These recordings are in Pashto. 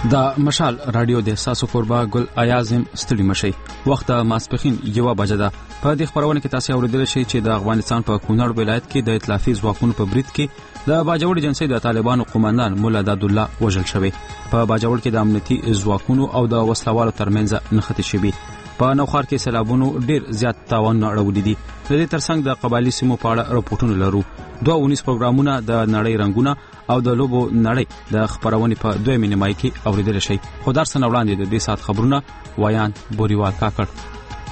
د مشال رادیو د احساس قربا ګل ایازم ستړي مشي وخت ماسپخین 1 بجه ده. په دې خبرونه کې تاسو اوریدل شئ چې د افغانستان په کونړ ولایت کې د ائتلافي ځواکونو په برید کې د باجوړ جنسي د طالبانو قومندان مولا داد الله وژل شوی. په باجوړ کې د امنیتي ځواکونو او د وسلوالو ترمنځ نښتې شوی. په نوخار کې سیلابونو ډیر زیات تاوان اړولې دي. د دې ترڅنګ د قبایلی سیمو په اړه راپورټونه لرو. 219 پروګرامونه د نړۍ رنگونه او د لوبو نړۍ د خبرونې په 2 مینمای کې اوریدل شي. خو درس نه وړاندې د دې سات خبرونه وایان بوريوال کاکړ.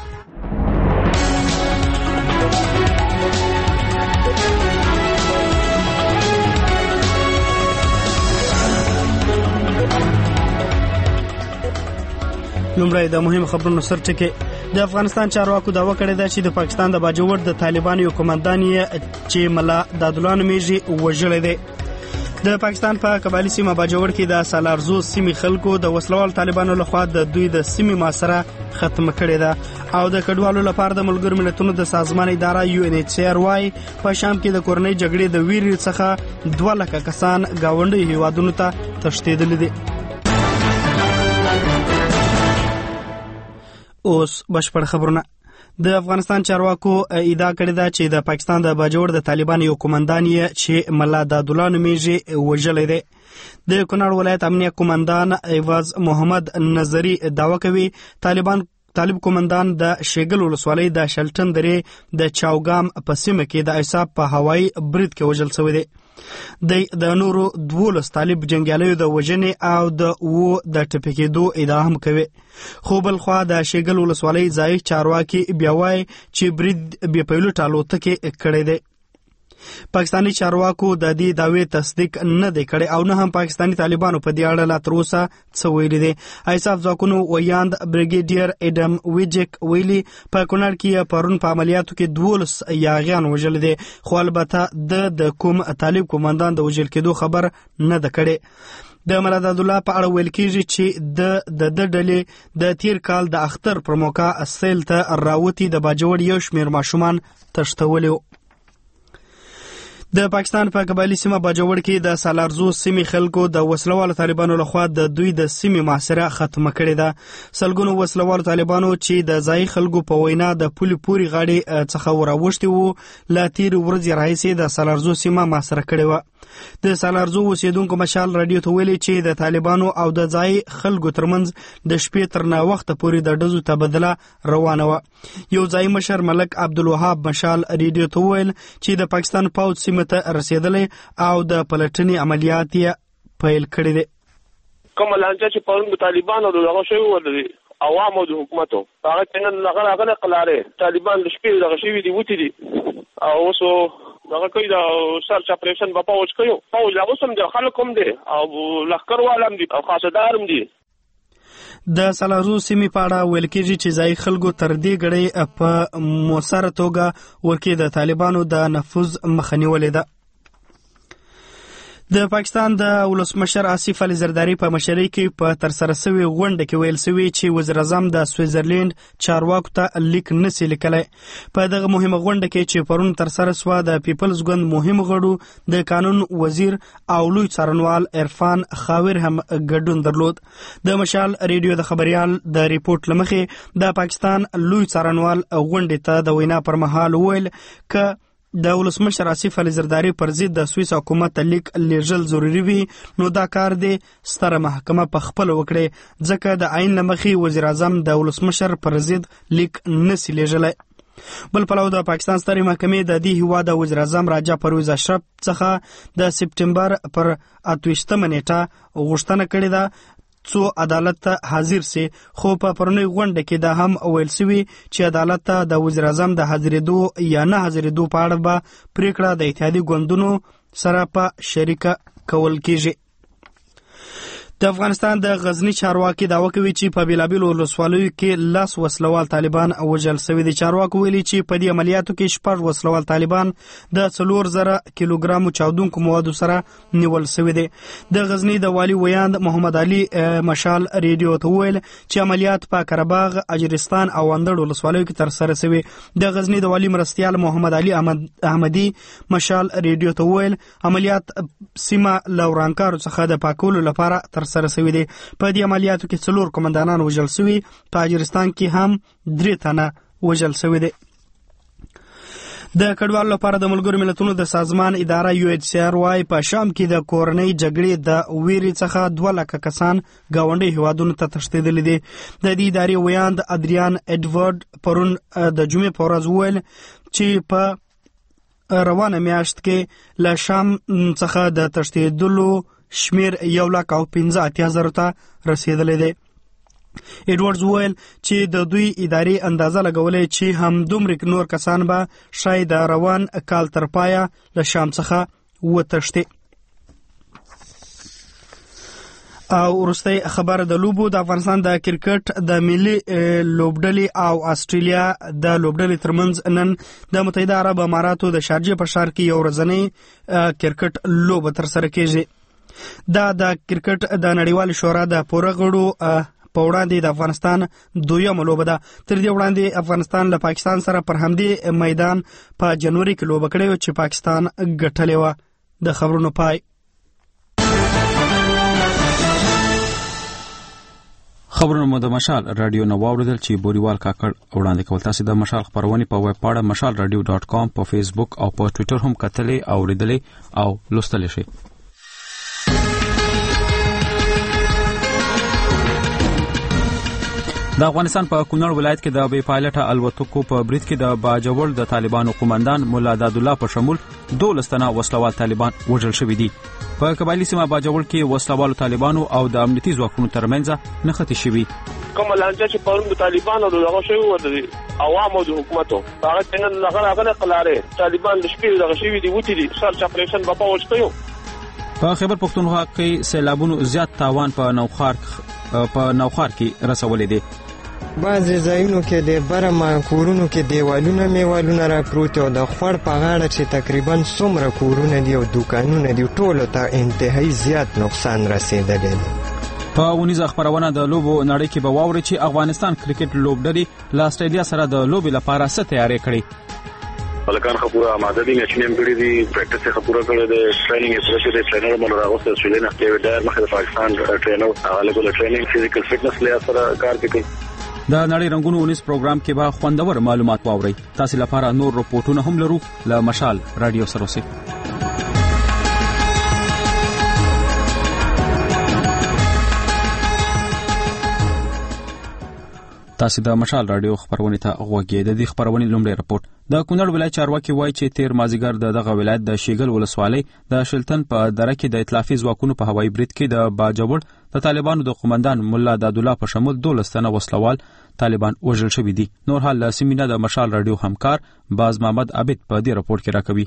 لومړی د مهم خبرونو سرټکی. د افغانستان چارواکو داوا کړې ده چې د پاکستان د باجوړ د طالبانو یو قومندان چې ملا دادالله نومیږي وژل دی. د پاکستان په قبایلی سیمه باجوړ کې د سالارزو سیمې خلکو د وسلوال طالبانو لخوا د دوی د سیمې محاصره ختم کړې ده او د کډوالو لپاره د ملګرو ملتونو د سازمان اداره UNHCR وايي په شام کې د کورنۍ جګړې د ویرې څخه 2 لک کسان گاونډي هیوادونو ته تښتېدل دي. اوس بشپړ خبرونه. د افغانستان چارواکو ادعا کړې ده چې د پاکستان د باجوړ د طالبانو یو قومندان چې ملا دادالله نومیږي وژل دی. د کونړ ولایت امنیه قومندان ایواز محمد نظری دعوا کوي طالب قومندان د شیګل ولسوالۍ د شلټن درې د چاوګام په سیمه کې د ایساب په هوایي برید کې وژل شوی دی. د نورو 12 طالب جنگیالیو د وژنې او د ټپکېدو ادعا هم کوي. خو بل خوا د شیګل ولسوالۍ ځایي چارواکي بیا وایي چې برید بې پیلوټ الوتکې کړی دی. پاکستانی چارواکو د دې دعوی تصدیق نه دی کړی او نه هم پاکستانی طالبانو په دې اړه لا تر اوسه څه ویلي دي. ایساف ځواکونو ویاند بریګیډیر اډم ویجک ویلي په کونړ کې پرون په عملیاتو کې 12 یاغیان وژل دي خو البته د کوم طالب قومندان د وژل کېدو خبر نه ده کړی. د مولا داد الله په اړه ویل کېږي چې د ډلې د تیر کال د اختر پر موقع سیل ته راوتی د باجوړ یو شمیر ماشومان تښتولي. د پاکستان په قبایلی سیمه باجوړ کې د سالارزو سیمې خلکو د وسلوالو طالبانو لخوا د دوی د سیمې محاصره ختمه کړې ده. سلګونو وسلوالو طالبانو چې د ځای خلکو په وینا د پولي پوري غاړې څخه وراوښتي وو لا تیر ورځې راهیسې د سالارزو سیمه محاصره کړې وه. د سالارزو اوسیدونکو مشال رادیو ته ویلي چې د طالبانو او د ځای خلکو ترمنځ د شپې تر ناوخته پورې د ډزو تبادله روانه وه. یو ځای مشر ملک عبدالوهاب مشال رادیو ته ویل چې د پاکستان پوځ سیمه ته رسیدلی او د پلټنې عملیات یې پیل کړي دي. کومه لانجه چې پرون طالبانو دغه شوی ولري عوامو د حکومتو هغه څنګه هغه قلاره طالبان د شپې دغه شوی دي وتی دي او اوسو دغه کوي د سرچ اپریشن په پوج کوي پوج لا اوسم د خلکوم دي او لخر والم دي او خاصدارم دي. د سالارزو سیمې په اړه ویل کېږي چې ځای خلکو تر دې ګړۍ په موثره توګه ورکې د طالبانو د نفوذ مخه نیولې ده. د پاکستان د ولسمشر آصف علي زرداری په مشرۍ کې په ترسره شوې غونډه کې ویل شوی چې وزیر اعظم د سویټزرلند چارواکو ته لیک نشي لیکلی. په دغه مهمه غونډه کې چې پرون ترسره شوه د پیپلز ګوند مهم غړو د قانون وزیر او لوی څارنوال عرفان خاور هم ګډون درلود. د مشال ریډیو د خبريال د ریپورت لمخې د پاکستان لوی څارنوال غونډې ته د وینا پر مهال ویل ک د ولسمشر آصف علي زرداری پر ضد د سویس حکومت لیک لیږل ضروري وي نو دا کار دی ستره محکمه په خپل وکړي ځکه د عین لمخې وزیر اعظم د ولسمشر پر ضد لیک نسی لیږلی. بل پلو د پاکستان سترې محکمې د دې هیواد د وزیر اعظم راجا پرویز اشرف څخه د سپټمبر پر 28 نیټه غوښتنه کړې ده څو عدالت ته حاضر سي. خو په پرونی غونډه کې دا هم ویل شوی چې عدالت ته د وزیر اعظم د حاضرېدو یا نه حاضرېدو په اړه به پریکړه د اتحادیې ګوندونو سره په شریکه کول کېږي. د افغانستان د غزنی چارواکي دعوا کوي چې په بیلابیلو ولسوالیو کې 10 وسلوال طالبان وژل شوي دي. چارواکو ویلي چې په دې عملیاتو کې 6 وسلوال طالبان د 4000 کیلوګرامو چاودونکو موادو سره نیول شوي دي. د غزنی د والی ویاند محمد علي مشال ریډیو ته ویل چې عملیات په قرهباغ، اجرستان او اندړ ولسوالیو کې ترسره شوي. د غزنی د والی مرستیال محمد علي احمدي مشال ریډیو ته ویل عملیات سیمه لورانکارو څخه د پاکولو لپاره ترسره شوي دي. په دې عملیاتو کې 4 قومندانان وژل شوي، په اجرستان کې هم 3 تنه وژل شوي دي. د کډوالو لپاره د ملګرو ملتونو د سازمان اداره UNHCR وايي په شام کې د کورنۍ جګړې د ویرې څخه 2 لکه کسان ګاونډي هیوادونو ته تښتېدلي دي. د دې ادارې ویاند ادریان ایډورډ پرون د جمعې په ورځ وویل چې په روانه میاشت کې له شام څخه د تښتېدلو شمیر 1,15,000 ته رسیدلی دی. ایډورډز وویل چې د دوی ادارې اندازه لګولې چې هم دومره نور کسان به شاید د روان کال تر پایه له شام څخه وتښتي. او وروستی خبر د لوبو، د افغانستان د کرکټ د ملي لوبډلې او استرالیا د لوبډلې ترمنځ نن د متحده عرب اماراتو د شارجه په ښار کې یو ورځنی کرکټ لوبه ترسره کیږي. دا د کرکټ د نړیوال شورا د پوره غړو په وړاندې د افغانستان 2مه لوبه ده. تر دې وړاندې افغانستان له پاکستان سره پر همدې میدان په جنوري کې لوبه کړې و چې پاکستان ګټلې وه. د خبرونو پای. خبرونه مو د مشال رادیو نو واوریدل چې بوريوال کاکړ وړاندې کول. تاسو د مشال خبرونه په ویب پاڼه mashalradio.com په فیسبوک او په ټوئیټر هم کتلې او اوریدلې او لوستلې شئ. د افغانستان په کونړ ولایت کې د بې پایلټه الوتکو په برید کې د باجوړ د طالبانو قومندان مولا دادالله په شمول 12 تنه وسلوال طالبان وژل شوي دي. په قبایلی سیمه باجوړ کې وسلوال طالبانو او د امنیتي ځواکونو ترمنځ نښتې شوي. کوم لانجه چې پرون د طالبانو دغه شوی و د عوامو د حکومتو هغه څنګه لغړه قلاره طالبان د شپې دغه شوی دی وتی دي سر چاپریشن په پوج کوي. په خیبر پختونخوا کې سیلابونو زیات تاوان په نوخار کې رسولې دي. بعضې ځایونو کې د برمه کورونو کې دیوالونه را پروت او د خوړ په غاړه چې تقریبا څومره کورونه دي او دوکانونه دي ټولو ته انتهایی زیات نقصان رسیدلی دی. په ونیزه خبرونه د لوبو نړۍ کې به واوري چې افغانستان کرکټ لوبډلې له استرالیا سره د لوبې لپاره څه تیاری کړي. بلکان خبره آماده دي، میچونه هم کړي دي، پریکټس یې خبره کړې ده، ټریننګ یې پوره کړی، ټرینر مونږ راغوسته استرالیا نه ډیوډ ډایر مخه د پاکستان ټرینر هغه له ټریننګ فزیکل فټنس لري سره کار کوي. د نړۍ رنگونو 19 پروګرام کې به خوندور معلومات واوري. تاسو لپاره نور رپورټونه هم لرو له مشال رادیو سره اوسئ. تاسو د مشال رادیو خبرونه ته غوږی. د دې خبرونه لومړی رپورټ. د کونړ ولایت چارواکي وایي چې تیر مازیګر دغه ولایت د شیګل ولسوالۍ د شلتن په دره کې د ائتلافي ځواکونو په هوایي برید کې د باجوړ د طالبانو د قومندان مولا دادالله په شمول 12 تنه وسلوال طالبان وژل شوي دي. نور حال له سیمینه د مشال رادیو همکار باز محمد عابد په دې رپورټ کې راکوي.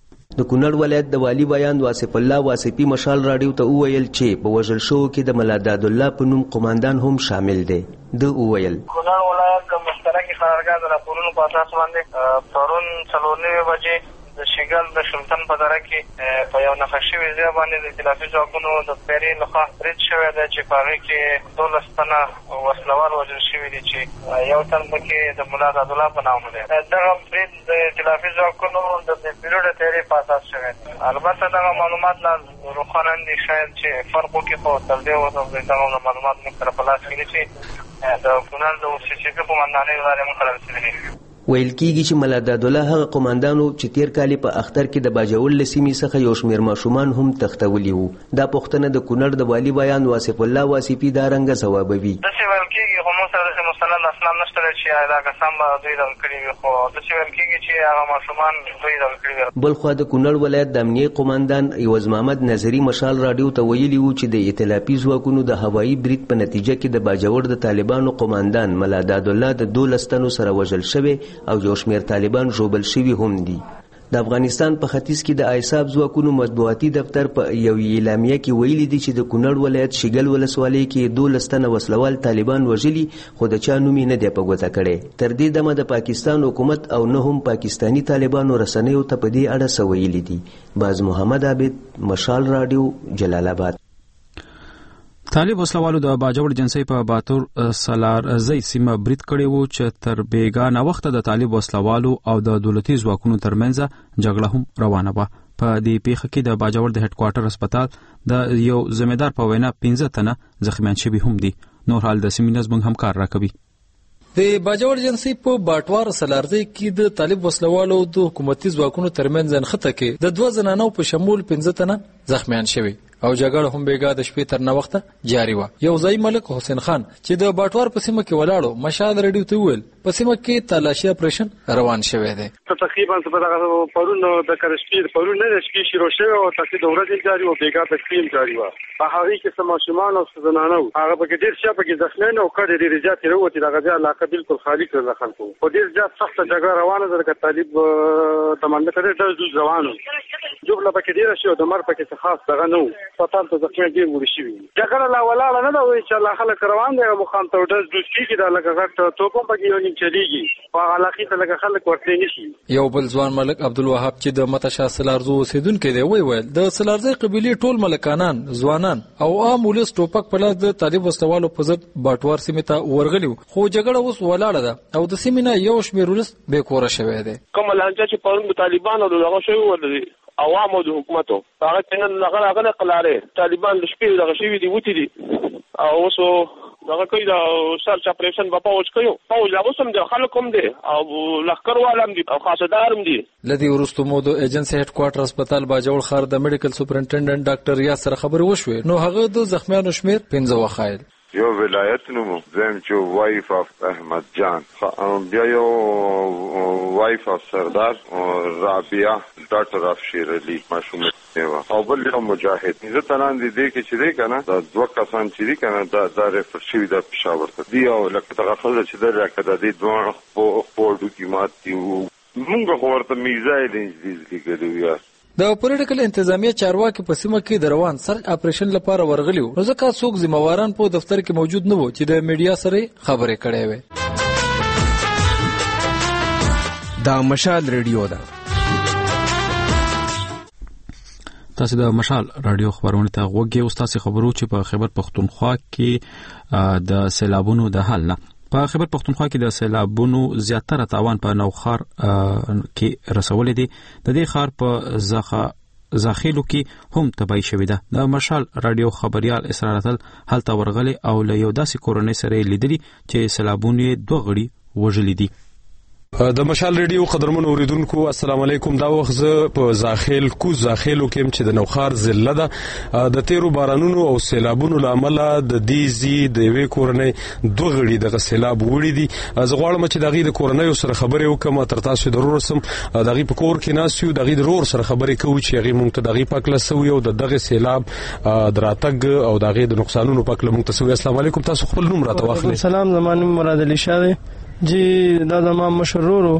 د کونړ ولایت د والی بیان واصف الله واصفي مشال رادیو ته وویل چې په وژل شوو کې د مولا دادالله په نوم قومندان هم شامل دی. د وویل کونړ ولایت د مشترکې قرارګاه د راپورونو په اساس باندې پرون 4:09 بجې د شیګل د شلتن په دره کې په یو نښه شوي ځای باندې د ائتلافي ځواکونو د پیرې لخوا برید شوی دی چې په هغې کې 12 تنه وسلوال وژل شوي دي چې یو تن پکې د مولا دادالله په نام دی. دغه برید د ائتلافي ځواکونو د پیرو د تیارې په اساس شوی دی. البته دغه معلومات لا روښانه دي، شاید چې فرق وکړي، خو تر دې وروسته دغه معلومات موږ سره په لاس کې دي چې د کونړ د اوسېچپي قومندانۍ له لارې موږ سره رسېدلي دي. ویل کېږي چې مولا دادالله هغه قومندانو چې تیر کال په اختر کې د باجوړ له سیمې څخه یو شمېر ماشومان هم تښتولي وو. دا پوښتنه د کونړ د والي بیان واصف الله واصفي دا رنګه ځوابوي. داسې ویل کېږي، خو موږ سره داسې مستند اسناد نشته چې دا کسان به دوی دغه کړي وي، خو داسې ویل کېږي چې هغه ماشومان دوی دغه کړي وي. بلخوا د کونړ ولایت د امنیې قومندان عوض محمد نظري مشال رادیو ته ویلي وو چې د ائتلافي ځواکونو د هوایي برید په نتیجه کې د باجوړ د طالبانو قومندان مولا دادالله د 12 تنو سره وژل شوی او یو شمېر طالبان ژوبل شوي هم دي. د افغانستان په ختیځ کې د ایساب ځواکونو مطبوعاتي دفتر په یو اعلامیه کې ویلي دي چې د کونړ ولایت شیګل ولسوالۍ کې 12 تنه وسلوال طالبان وژلي، خو د چا نوم یې نه دی په ګوته کړی. تر دې دمه د پاکستان حکومت او نه هم پاکستاني طالبانو رسنیو ته په دې اړه څه ویلي دي. باز محمد عابد، مشال رادیو، جلال آباد. طالب وسلوالو د باجوړ جنسي په باتور سلارزی سیمه برید کړی وو چې تر بیګانه وخت د طالب وسلوالو او د دولتي ځواکونو ترمنځ جګړه هم روانه وه. په دې پیښه کې د باجوړ د هډ کوارټر هسپتال د یو ذمہدار په وینا 15 تنه زخمیان شوي هم دي. نور حال د سیمې نظم همکار راکوي. د باجوړ ایجنسی په باټوار سلارځي کې د طالب وسلوالو د حکومتي ځواکونو ترمنځ نښته کې د 2 زنانو په شمول 15 تنه زخمیان شوي او جګړه هم بیګا د شپې تر 9 وخته جاری و. یو ځای ملک حسین خان چې د باټوار په سیمه کې ولاړو مشال رډیو ته ویل په سیمه کې تلاشي اپریشن روان شوی دی. تقریبا په پرون د کرشپې پرون نه شپې شروع شوه او تاسو د ورځې جاری او بیګا د شپې جاری و. په هغه کې سماشمان او زنانو هغه په ډیر څه په کې ځخنه او کډې ډیر زیات وروتي دغه علاقه بالکل خالی کړل خلکو. په ډیر زیات سخت جګړه روانه ده د طالب تمنه کړي د روانو جوړه په کې ډیر شو د مر په کې خاص دغه نو پاتان ته ځکه ډیر ور شي. جګړه لا ولاله نه دا وایي چې الله خلک روان دي مخام ته د دوستۍ کې د لګه غټ توپم په کې یو نیم چلیږي په علاقه ته لګه خلک ورته نشي. یو بل ځوان ملک عبدالوهاب چې د متشا سلارزو اوسیدونکو دی ویل د سلارزي قبيله ټول ملکانان ځوانان او عام ولس ټوپک په لاس د طالب وسوالو په ضد باټوار سیمه ته ورغلی خو جګړه اوس ولاړه ده او د سیمه نه یو شمېر ولس به کور شوی دی. کوم لانجه چې پرون طالبانو دغه شوی ولري عوامو د حکومتو هغه څنګه هغه قلاره طالبان د شپې دغه شوی دی وتی دي او اوسو دغه کوي دا سرچ اپریشن په پوج کوي پوج لا اوسم د خلکوم دي او لخر والم دي او خاصدارم دي. لدی ورستو مو د ایجنسی هډ کوارټر هسپتال باجوړ خار د میډیکل سپرنټنډنټ ډاکټر یاسر خبر وشوي نو هغه د زخمیانو شمیر 15 وخایل. یو ولایت نومو زم چې وایف اف احمد جان بیا یو وایف اف سردار رابعه ډاکټر اف شیر علي ماشوم او بل یو مجاهد زه تنان دي کې چې دی کنه دا 2 کسان چې دی کنه دا ریفر شوی د پېښور ته دی او لکه څنګه خلک چې دا راکړه د دوه پورډو کې ماتي موږ ورته میزایل انجلیز لیکلو. د پولیټیکل انتظامیه چارواکي په سیمه کې د روان سرچ اپریشن لپاره ورغلیو نو ځکه څوک ذمہواران په دفتر کې موجود نه وو چې د میډیا سره خبرې کړې وي. دا مشال ریډیو ده. تاسو د مشال رادیو خبرونه ته غوږی او تاسو خبرو چې په خیبر پختونخوا کې د سیلابونو د حل نه په خیبر پختونخوا کې د سیلابونو زیاتره تاوان په نوخار کې رسولې دي. د دې خار په زاخیلو کې هم تباہي شوې ده. د مشال رادیو خبريال اسرارتل هلته ورغلي او له یو داسې کورنۍ سره لیدلي چې سیلابونه 2 غړي وژلي دي. د مشال ریډیو قدرمن اوریدونکو السلام علیکم. دا وخت زه په زاخیلو کې چې د نوخار ضلع ده د تیرو بارانونو او سیلابونو لامل د دیزي د وی کورنۍ 2 غړي د سیلاب وړي دي. زه غواړم چې دغه د کورنۍ سره خبرې وکم تر تاسو ضرور سم دغه په کور کې ناسیو دغه ضرور سره خبرې کوي چې هغه مونږ ته دغه پاکله سوی او دغه سیلاب دراتګ او دغه د نقصانونو پاکله مونږ ته سوی. السلام علیکم. تاسو خپل نوم راته واخلئ. سلام زمانه مراد علي شاه جی دا زمام مشرورو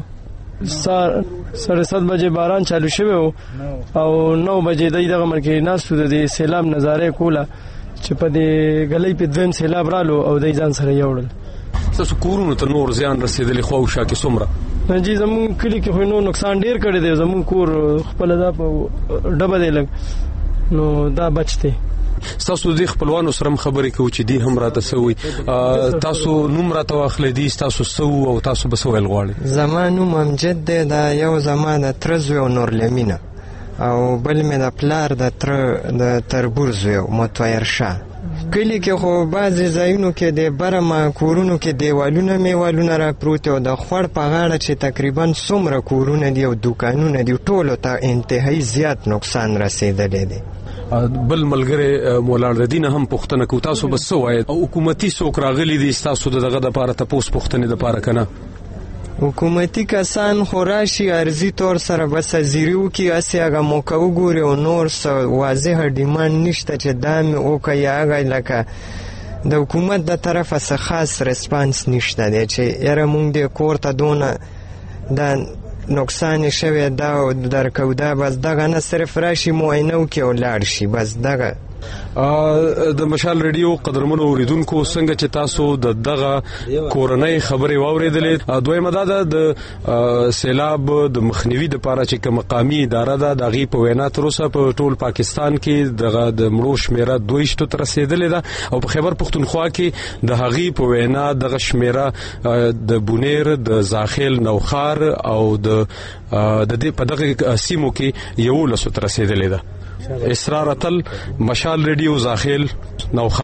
7:30 بجې باران چالو شوی او 9 بجې دغه مرکې ناسو د سیلاب نظاره کوله چې په دې غلې په دویم سیلاب رالو او د ځان سره یوړل. تاسو کورونو ته نور زیان رسیدلی خو شاکه سمره جی زمون کلی کې خو نو نقصان ډیر کړی دی. زمون کور خپل دا په ډبه دی لګ نو دا بچته. تاسو د خپلوانو سره خبرې کوي چې دی هم راته سوي تاسو نوم راته واخلې دي تاسو سو او تاسو به سوال غواړي. زمانو ممجد دی دا یو زمانه ترزو او نور لمینه او بل مې د پلار د تربورز یو متویر شاه. کلی کې خو بعضی ځایونو کې د برما کورونو کې دیوالونه را پروت او د خور په غاړه چې تقریبا څومره کورونه دي او دکانونه دي ټولو ته انتهایی زیات نقصان رسیدلی دی. بل ملګری مولانا الدین هم پښتنه کو تاسو بس وای او حکومتي څوک راغلي دي تاسو دغه د لپاره تاسو پښتنه د لپاره کنه حکومتي کسان خوراشي ارزي تور سره بس زیریو کې اسیاګه موکو ګوري او نور څه واضح ډیماند نشته چې دام او کایاګه لکه د حکومت د طرفه څخه خاص ریسپانس نشته دی چې یاره مونږ د کور ته دونه د نقصان شوی دا درکو دا بس دغه نه صرف راشي معاینه وکي او لاړ شي بس دغه د مشال ریډیو قدرمنو اوریدونکو څنګه چې تاسو د دغه کورنۍ خبرې واوریدلې دویمه دا د سیلاب د مخنیوي د لپاره چې کوم مقامی اداره ده دغه په وینا تر اوسه په ټول پاکستان کې دغه د مړو شمیره 2 ته رسیدلې ده او په خیبر پختونخوا کې د هغې په وینا دغه شمیره د بونیر د زاخیل نوخار او د دې په دغه سیمو کې یو لسو ته رسیدلې ده. اسرار اتل مشال ریډیو زاخیل نوخار.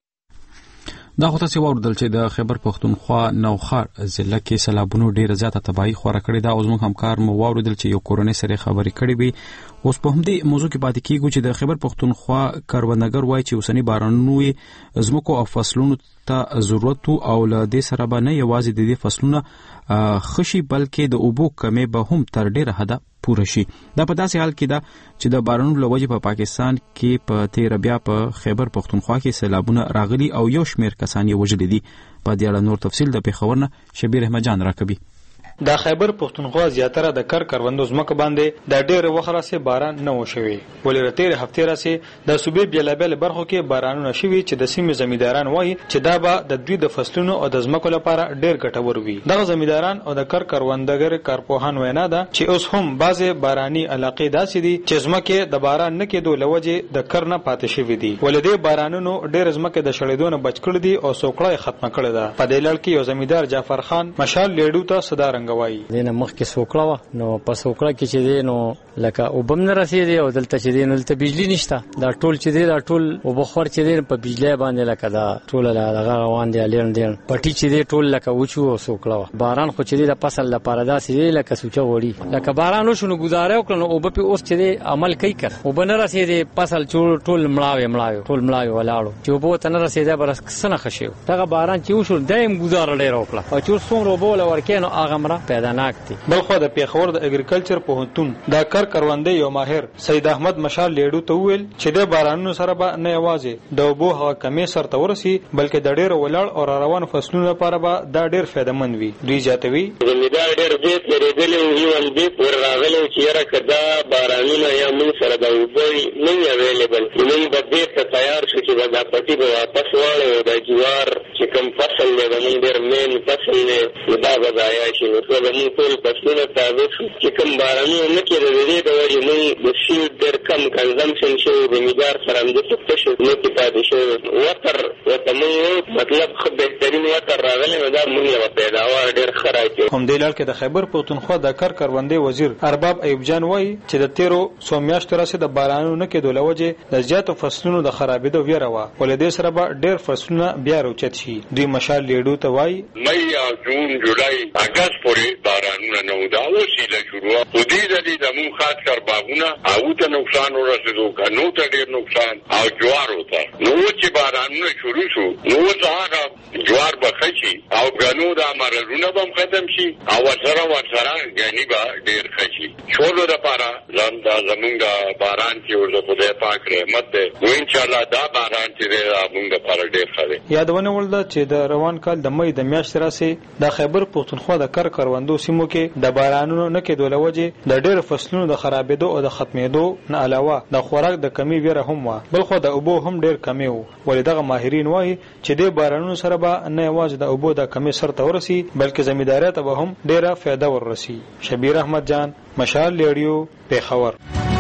دا خو تاسو ورودل چې د خیبر پختونخوا نوخار ضلع کې سیلابونو ډیره زیاته تباہي خوره کړې ده او زموږ همکار مو ورودل چې یو کورونی سره خبرې کړې وي. اوس په همدې موضوع کې پاتې کیږو چې د خیبر پختونخوا کروندګر وایي چې اوسنی بارانونو زموږ او فصلونو ته ضرورت او له دې سره به نه یوازې د دې فصلونه خشي بلکې د اوبو کمی به هم تر ډیره حده پوره شي. دا په داسې حال کې ده چې د بارانونو له وجې په پاکستان کې په تیر بیا په خیبر پختونخوا کې سیلابونه راغلي او یو شمیر کسان یې وژلي دي. په دې اړه نور تفصیل د پیښور نه شبیر احمد جان راکوي. د خیبر پختونخوا زیاتره د کروندو ځمکه باندې د ډېر وخت راځي باران نه وشوي ولې راتیر هفته راځي د صوبې بیلابل برخو کې بارانونه شوي چې د سیمې زمینداران وایي چې دا به د دوی د فصلونو او د ځمکو لپاره ډېر ګټور وي. دغه زمینداران او د کروندګر کارپوهان وینا ده چې اوس هم بعضې باراني علاقې داسې دي چې ځمکې د باران نه کېدو له وجې د کر نه پاتې شوي دي ولې دې بارانونو ډېر ځمکې د شړېدو نه بچ کړي دي او سوکړه یې ختمه کړې ده. په دې لړ کې یو زمیندار جعفر خان مشال لیډو ته صدا رنګوي. دینه مخکې سوکړه و نو په سوکړه کې چې دی نو لکه اوبم نه رسیدي او دلته چې دی نو دلته بجلی نشته دا ټول چې دی دا ټول وبخور چې دی په بجلی باندې لکه دا ټول لغه روان دی لین دی پټي چې دی ټول لکه وچو او سوکړه باران خو چې دی د فصل لپاره داسې دی لکه سوچه وړي لکه باران وشو نو گزاره وکړو نو اوب په اوس چې دی عمل کوي کړ اوب نه رسیدي فصل ټول مړاوي ولاړو چې اوب ته نه رسیدي برس سنه خشيو دغه باران چې وشو دایم گزاره لري وکړه او چې څومره بوله ورکینو هغه مره پیدا ناک دي. بلخو د پیښور د اګریکلچر پوهنتون د کروندې یو ماهر سید احمد مشال لیډو ته ویل چې د بارانونو سره به نه یوازې د اوبو هغه کمی سره ورسي بلکې د ډېر ولاړ او روان فصلونو لپاره به دا ډېر فایدمن وي. دوی زیاتوي زمیندار ډېر دې لريدلې یو دې ور راغلو چې را کدا بارانونه یا موږ سره د اوبو نه اویلیبل موږ به دې ته تیار شو چې دا پټي به واپس واړو د جوار چې کوم فصل دی موږ ډېر مین فصل دی دا به ځای شي نو موږ ټول فصلونه تازه چې کوم بارانونه نه کېدل دې د وجې موږ د شي ډېر کم کنزمشن شو زمیندار سره هم د څه شو نه کې پاتې شو وتر ورته موږ مطلب خو بهترین وتر راغلی نو دا موږ یوه پیداوار ډېر ښه راکړي. همدې لړ کې د خیبر پختونخوا د کروندې وزیر ارباب ایوب جان وایي چې د تیرو څو میاشتو راهیسې د بارانونو نه کېدو له وجې د زیاتو فصلونو د خرابېدو ویره وه ولې دې سره به ډېر فصلونه بیا راوچت شي. دوی مشال لیډو ته وایي مئی جون جولای اګست پورې بارانونه نه و دا اوس یې له شروع خو دې ځلې زموږ خاص کر باغونه هغو ته نقصان ورسېدو غنو ته ډېر نقصان او جوارو ته نو اوس چې بارانونه شروع شو نو اوس هغه جوار به ښه شي او غنو دا مرضونه به هم ختم شي او ورسره ګني به ډېر ښه شي. شولو دپاره دا زموږ د باران چې ورته خدای پاک رحمت دی نو انشاءالله دا باران چې دی زموږ دپاره ډېر ښه دی. یادونه وړ ده چې د روان کال د مئی د میاشتې راهیسې د خیبر پختونخوا د کروندو سیمو کې د بارانونو نه کېدو له وجې د ډېرو فصلونو د خرابېدو او د ختمېدو نه علاوه د خوراک د کمی ویره هم وه بلخو د اوبو هم ډېر کمی و ولې دغه ماهرین وایي چې دې بارانونو سره به نه یوازې د اوبو د کمی سرته ورسي بلکې زمیندارۍ ته به هم ډېره فایده وررسي. شبیر احمد جان مشال لیډیو پیښور.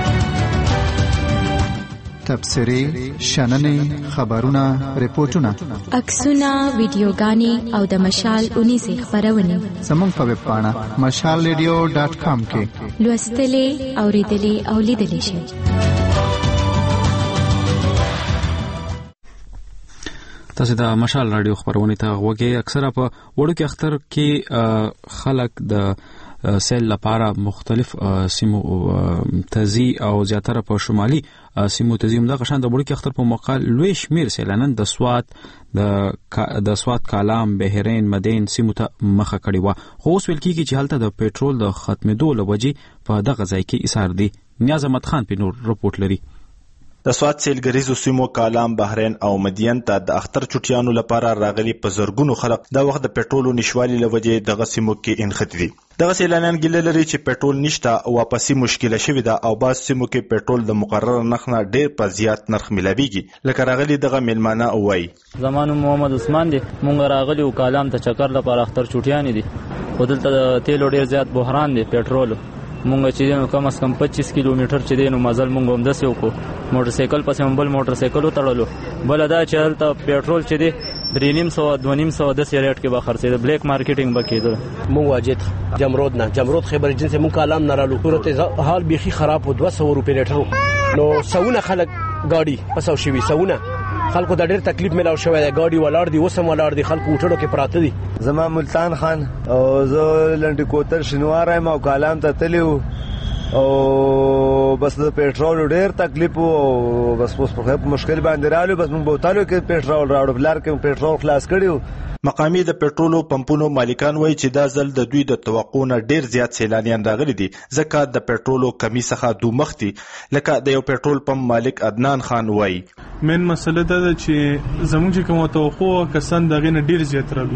تبصرې شننې خبرونه ریپورتونه عکسونه ویډیوګانې او د مشال 19 خبرونه زموږ په ویب پاڼه mashalradio.com کې لوستلې اوریدلې او لیدلې شئ. تاسو د مشال رادیو خبرونه ته وګورئ. اکثره په وړو کې اختر کې خلک د سیل لپاره مختلف سیمو تزي او زیاتره په شمالي سیمو تزي هم د غشان د وړو کې اختر په موقع لوی شمیر سیلانن د سوات کالام بحرین مدین سیمو ته مخه کړی و خو اوس ویل کیږي چې هلته د پېټرول د ختمېدو لوجې په دغه ځای کې ایثار دي. نیاز احمد خان په نور رپورټ لري. د سواد سیلګریزو سیمو کالام، بحرین او مدین ته د اختر چټیانو لپاره راغلي په زرګونو خلک د وخت د پټرولو نشوالي لوجې دغه سیمو کې انختی دي. دغه سیلانیان ګیله لري چې پټرول نشته او واپسی مشکله شوې ده او بعض سیمو کې پټرول د مقرره نرخ نه ډیر په زیات نرخ ملاویږي. لکه راغلي دغه میلمانه وایي زمانو محمد عثمان دی، مونږ راغلي او کالام ته چکر لپاره اختر چټیان دي. ودلته د تیلو ډیر زیات بحران دی پټرول. مونږ چې نو کم از کم 25 کیلومتر چې دینو مزل مونږ هم دسه وکړو، موټر سایکل پسې هم بل موټر سایکل وتړلو. بل دا چې هلته پټرول چې دی 350 د سیریټ کې به خرڅېده، بلیک مارکیټینګ به کېده. مونږ واجد جمرود خیبر جنس مونږ کالام نه رالو، صورت حال بیخي خراب و. 200 روپے لیټر نو سونه خلک گاډي پسو شوي، سونه خلکو د ډېر تکلیف ملاو شوی دی. گاډي ولاړ دي، اوس هم ولاړ دي، خلکو وټړو کې پراته دي. زما ملتان خان او زه لنډی کوتر شنوار یم او کالام ته تللی او بس د پټرول ډېر تکلیف او بس په مشکل باندې رالو. بس مونږ بوتالو کې پټرول راوړو، بلار کې پټرول خلاص کړیو. مقامی د پټرولو پمپونو مالکان وایي چې دا ځل د دوی د توقع نه ډیر زیات سیلانیان راغلي دي، ځکه د پټرولو کمی څخه دوه مخ دي. لکه د یو پټرول پمپ مالک عدنان خان وایي مین مسله دا چې زموږ چې کومه توقع کسان دغه نه ډیر زیات رالو،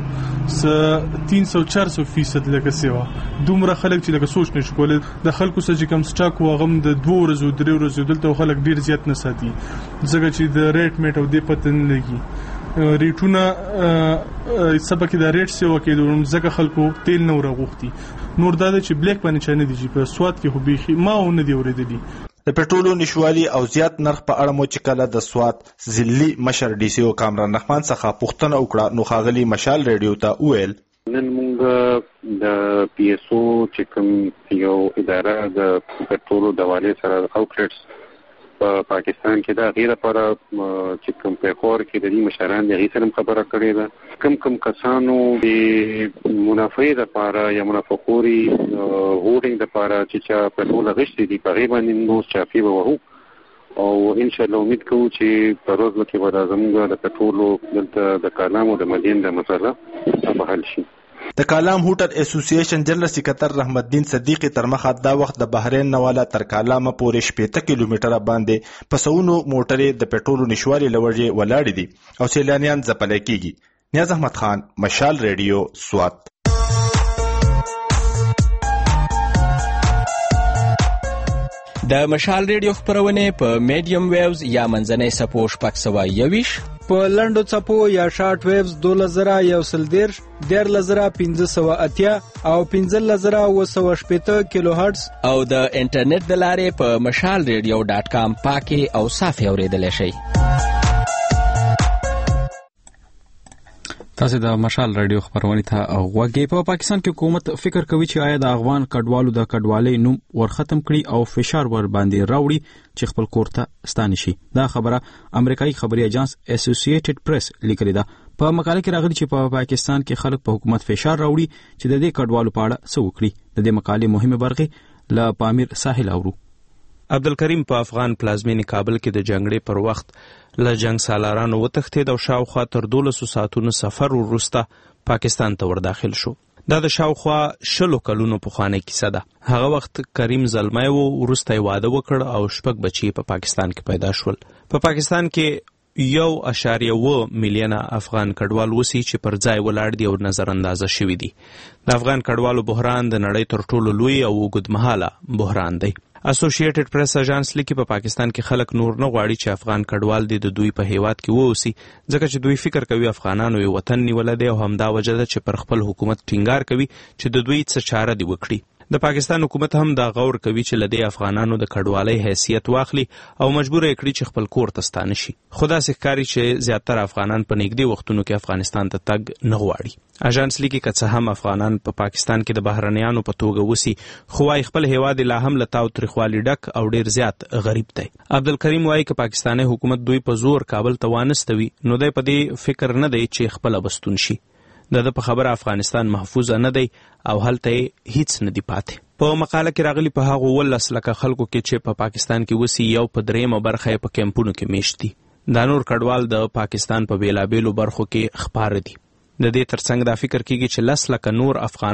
300-400% لکه سیوا دومره خلک چې لکه سوچ نشو کولای. د خلکو سره کوم سټاک وغم د 2 ورځو 3 ورځو دلته خلک ډیر زیات نه ساتي، ځکه چې د ریټ میټ او د پتن لګي ریټونه سبا کې د ریټ سیوا کې ځکه خلکو تیل نه ورغوختي. نور دا چې بلیک باندې چانه دي چې په سواد کې خو بيخي ما و نه دی اوریدلی. د پټرولو نشوالي او زیات نرخ په اړه مو چې کله د سواد ضلعي مشر ډي سي او کامران رحمان څخه پوښتنه وکړه نو ښاغلي مشال ریډیو ته وویل نن موږ د پی اس او چې کوم یو اداره د پټرولو د حوالې سره اوټلیټس په پاکستان کې دا غیر لپاره چې کوم په خور کې د دې مشران د غیر خبره کړې ده، کم کسانو د منافع لپاره یا منافقوري هوډینګ لپاره چې پټرول غشتي دي په غیبه نو چافي وو او ان شاء الله امید کوو چې په ورځ کې به زموږ د پټرولو د کالام او د مدین د مسله به حل شي. د کالام هوټل اسوسییشن جنرال سکرټر رحمت الدین صدیقی تر مخه دا وخت د بحرین نواله تر کالام پورې 70 کیلومتره باندې پسونو موټرې د پټرولو نشوالي لوړې ولاړې دي او سیلانیان ځپلای کیږي. نیاز احمد خان، مشال ریډیو، سوات. د مشال ریډیو خبرونه په میډیم ویوز یا منځنۍ سپو شپږ سوه یویش، په لنډو څپو یا شارټ ویوز 2110 10580 او 15780 کیلو هرتز او د انټرنیټ د لارې په mashalradio.com پاکي او صافي اوریدل شي. تاسو د مشال رادیو خبرونه ته غوږی. په پاکستان کې حکومت فکر کوي چې آیا د افغان کډوالو د کډوالۍ نوم ورختم کړي او فشار ور باندې راوړي چې خپل کور ته ستانه شي. دا خبره امریکایي خبري اژانس اسوسییټډ پریس لیکلې ده. په مقاله کې راغلي چې په پاکستان کې خلک په حکومت فشار راوړي چې د دې کډوالو په اړه څه وکړي. د دې مقالې مهمه برخه له پامیر ساحل اورو. عبدالکریم په افغان پلازمینې کابل کې د جنگړې پر وخت له جنگ سالارانو وتښتید او شاوخوا تر 12 ساعتونو سفر وروسته پاکستان ته ورداخل شو. دا د شاوخوا 20 کلونو پخوانۍ کیسه ده. هغه وخت کریم زلمی و، وروسته واده وکړ او 6 بچي په پاکستان کې پیدا شول. په پاکستان کې 1.1 میلیونه افغان کډوال وسی چې پر ځای ولاړ دي او نظر اندازه شوي دي. د افغان کډوالو بحران د نړۍ تر ټولو لوی او اوږدمهاله بحران دی. اسوسییټډ پریس اژانس لیکي په پاکستان کې خلک نور نه غواړي چې افغان کډوال دي د دوی په هیواد کې ووسی، ځکه چې دوی فکر کوي افغانانو یو وطن نیولې دی او همدا وجه ده چې پر خپل حکومت ټینګار کوي چې د دوی څه چاره دی وکړي. د پاکستان حکومت هم دا غور کوي چې لدی افغانانو د کډوالۍ حیثیت واخلي او مجبور یې کړي چې خپل کور ته ستانه شي. خدا سکاري چې زیاتره افغانان په نږدې وختونو کې افغانستان ته تګ نه غواړي. اژانس لیکي که څه هم افغانان په پاکستان کې د بهرنیانو په توګه وسی، خو وايي خپل هیواد لا هم له تاو تریخوالي ډک او ډیر زیات غریب دی. عبدالکریم وايي که پاکستاني حکومت دوی په زور کابل ته وانستوي نو دی په دې فکر نه دی چې خپل بستون شي. د په خبره افغانستان محفوظ نه دی او هلته هیڅ نه دی پاتې. په مقاله کې راغلي په هغه 12 لکه خلکو کې چې په پاکستان کې وسی یو په دریمه برخه په کیمپونو کې میشت دي. دا نور کډوال د پاکستان په بیلابیلو برخو کې خپاره دي. د دې ترڅنګ دا فکر کیږي چې 10 لکه نور افغانان